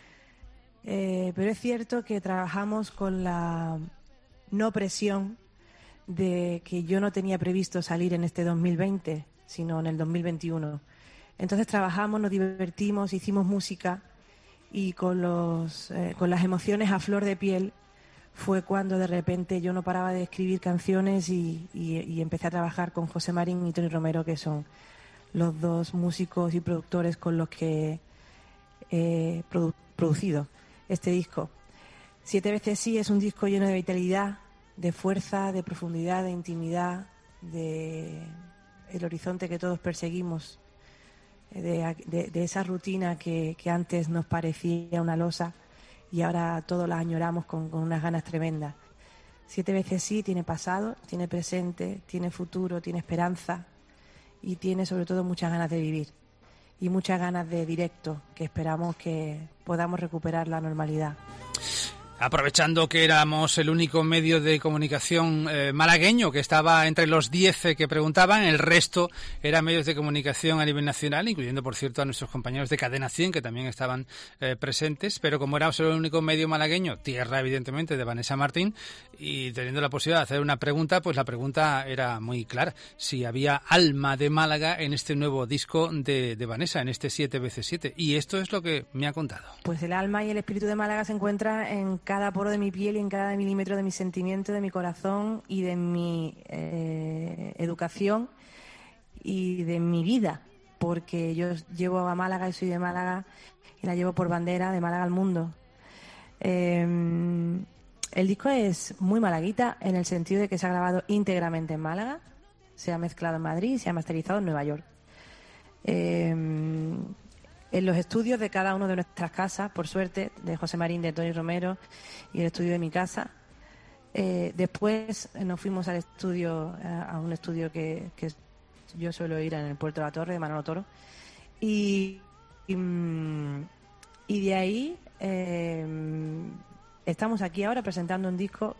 Eh, pero es cierto que trabajamos con la no presión de que yo no tenía previsto salir en este dos mil veinte, sino en el dos mil veintiuno. Entonces trabajamos, nos divertimos, hicimos música y con, los, eh, con las emociones a flor de piel fue cuando de repente yo no paraba de escribir canciones y, y, y empecé a trabajar con José Marín y Tony Romero, que son los dos músicos y productores con los que he produ- producido este disco. Siete veces sí es un disco lleno de vitalidad, de fuerza, de profundidad, de intimidad, de el horizonte que todos perseguimos, de, de, de esa rutina que, que antes nos parecía una losa y ahora todos la añoramos con, con unas ganas tremendas. Siete veces sí tiene pasado, tiene presente, tiene futuro, tiene esperanza y tiene sobre todo muchas ganas de vivir y muchas ganas de directo, que esperamos que podamos recuperar la normalidad. Aprovechando que éramos el único medio de comunicación eh, malagueño que estaba entre los diez eh, que preguntaban, el resto eran medios de comunicación a nivel nacional, incluyendo, por cierto, a nuestros compañeros de Cadena cien, que también estaban eh, presentes, pero como éramos el único medio malagueño, tierra, evidentemente, de Vanessa Martín, y teniendo la posibilidad de hacer una pregunta, pues la pregunta era muy clara: si había alma de Málaga en este nuevo disco de, de Vanessa, en este siete veces siete, y esto es lo que me ha contado. Pues el alma y el espíritu de Málaga se encuentran en cada poro de mi piel y en cada milímetro de mi sentimiento, de mi corazón y de mi eh, educación y de mi vida, porque yo llevo a Málaga y soy de Málaga y la llevo por bandera, de Málaga al mundo. Eh, el disco es muy malaguita en el sentido de que se ha grabado íntegramente en Málaga, se ha mezclado en Madrid y se ha masterizado en Nueva York. Eh, En los estudios de cada una de nuestras casas, por suerte, de José Marín, de Tony Romero y el estudio de mi casa. Eh, después nos fuimos al estudio, a un estudio que, que yo suelo ir en el Puerto de la Torre, de Manolo Toro. Y, y, y de ahí eh, estamos aquí ahora presentando un disco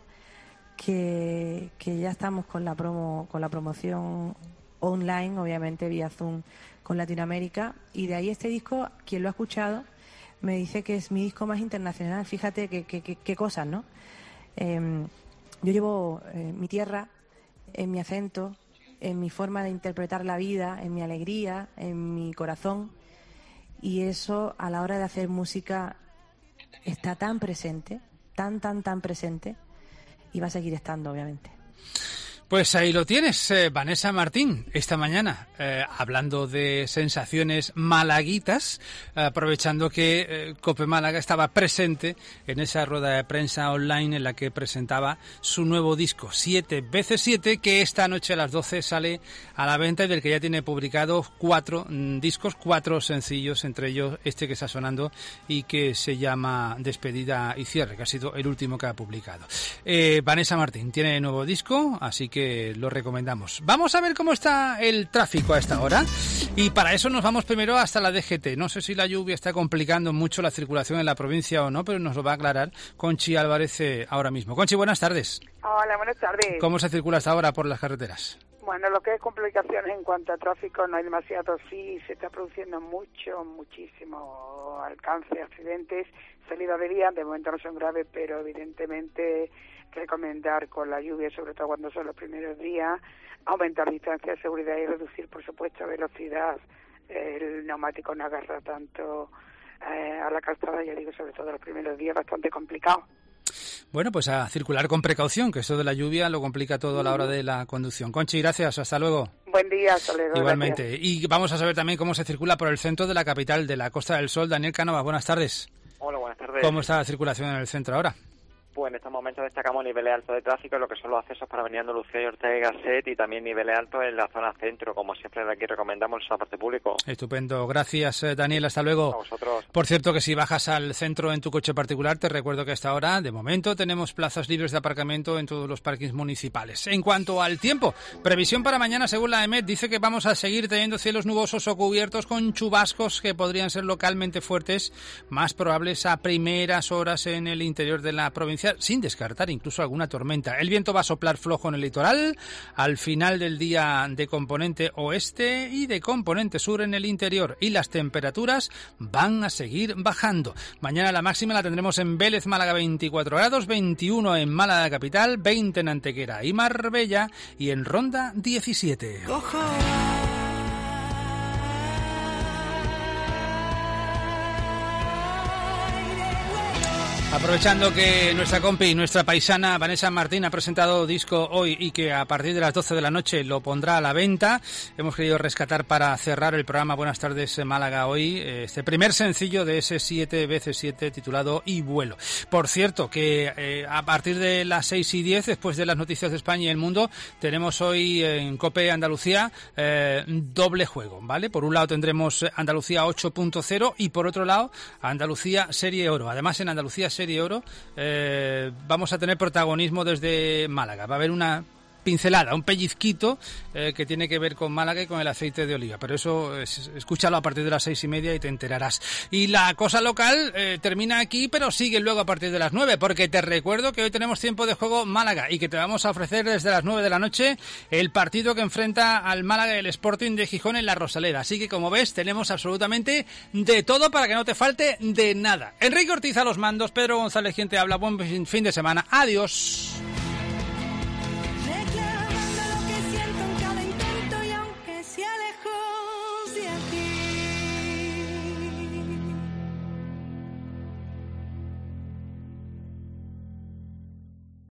que, que ya estamos con la promo, con la promoción online, obviamente vía Zoom, con Latinoamérica, y de ahí este disco, quien lo ha escuchado me dice que es mi disco más internacional. Fíjate qué que, que, que cosas, ¿no? Eh, yo llevo eh, mi tierra en mi acento, en mi forma de interpretar la vida, en mi alegría, en mi corazón. Y eso a la hora de hacer música está tan presente, tan, tan, tan presente, y va a seguir estando, obviamente. Pues ahí lo tienes, eh, Vanessa Martín, esta mañana, eh, hablando de sensaciones malaguitas, eh, aprovechando que eh, COPE Málaga estaba presente en esa rueda de prensa online en la que presentaba su nuevo disco, siete veces siete, que esta noche a las doce sale a la venta y del que ya tiene publicado cuatro mm, discos, cuatro sencillos, entre ellos este que está sonando y que se llama Despedida y Cierre, que ha sido el último que ha publicado. Eh, Vanessa Martín tiene nuevo disco, así que que lo recomendamos. Vamos a ver cómo está el tráfico a esta hora y para eso nos vamos primero hasta la D G T. No sé si la lluvia está complicando mucho la circulación en la provincia o no, pero nos lo va a aclarar Conchi Álvarez eh, ahora mismo. Conchi, buenas tardes. Hola, buenas tardes. ¿Cómo se circula hasta ahora por las carreteras? Bueno, lo que es complicaciones en cuanto a tráfico no hay demasiado, sí se está produciendo mucho, muchísimo alcance, accidentes, salida de vía, de momento no son graves, pero evidentemente recomendar con la lluvia, sobre todo cuando son los primeros días, aumentar distancia de seguridad y reducir, por supuesto, velocidad. El neumático no agarra tanto eh, a la calzada, ya digo, sobre todo los primeros días, bastante complicado. Bueno, pues a circular con precaución, que esto de la lluvia lo complica todo a la hora de la conducción. Conchi, gracias, hasta luego. Buen día, hasta luego. Igualmente. Gracias. Y vamos a saber también cómo se circula por el centro de la capital de la Costa del Sol. Daniel Cánovas, buenas tardes. Hola, buenas tardes. ¿Cómo está la circulación en el centro ahora? Pues en estos momentos destacamos niveles altos de tráfico en lo que son los accesos para Avenida Andalucía y Ortega y Gasset, y también niveles altos en la zona centro, como siempre de aquí recomendamos el transporte público. Estupendo, gracias Daniel, hasta luego. A vosotros. Por cierto, que si bajas al centro en tu coche particular, te recuerdo que hasta ahora, de momento, tenemos plazas libres de aparcamiento en todos los parkings municipales. En cuanto al tiempo, previsión para mañana según la EMET dice que vamos a seguir teniendo cielos nubosos o cubiertos con chubascos que podrían ser localmente fuertes, más probables a primeras horas en el interior de la provincia, sin descartar incluso alguna tormenta. El viento va a soplar flojo en el litoral, al final del día de componente oeste y de componente sur en el interior, y las temperaturas van a seguir bajando. Mañana la máxima la tendremos en Vélez, Málaga veinticuatro grados, veintiuno en Málaga capital, veinte en Antequera y Marbella y en Ronda diecisiete. Cojo. Aprovechando que nuestra compi, nuestra paisana Vanessa Martín ha presentado disco hoy y que a partir de las doce de la noche lo pondrá a la venta, hemos querido rescatar para cerrar el programa Buenas tardes Málaga hoy este primer sencillo de ese siete veces siete titulado Y vuelo. Por cierto, que eh, a partir de las seis y diez, después de las noticias de España y el mundo, tenemos hoy en COPE Andalucía eh, doble juego, ¿vale? Por un lado tendremos Andalucía ocho punto cero y por otro lado Andalucía Serie Oro. Además, en Andalucía Serie Oro eh, vamos a tener protagonismo desde Málaga. Va a haber una pincelada, un pellizquito eh, que tiene que ver con Málaga y con el aceite de oliva, pero eso es, escúchalo a partir de las seis y media y te enterarás. Y la cosa local eh, termina aquí, pero sigue luego a partir de las nueve, porque te recuerdo que hoy tenemos tiempo de juego Málaga y que te vamos a ofrecer desde las nueve de la noche el partido que enfrenta al Málaga y el Sporting de Gijón en la Rosaleda. Así que, como ves, tenemos absolutamente de todo para que no te falte de nada. Enrique Ortiz a los mandos, Pedro González quien te habla. Buen fin de semana. Adiós.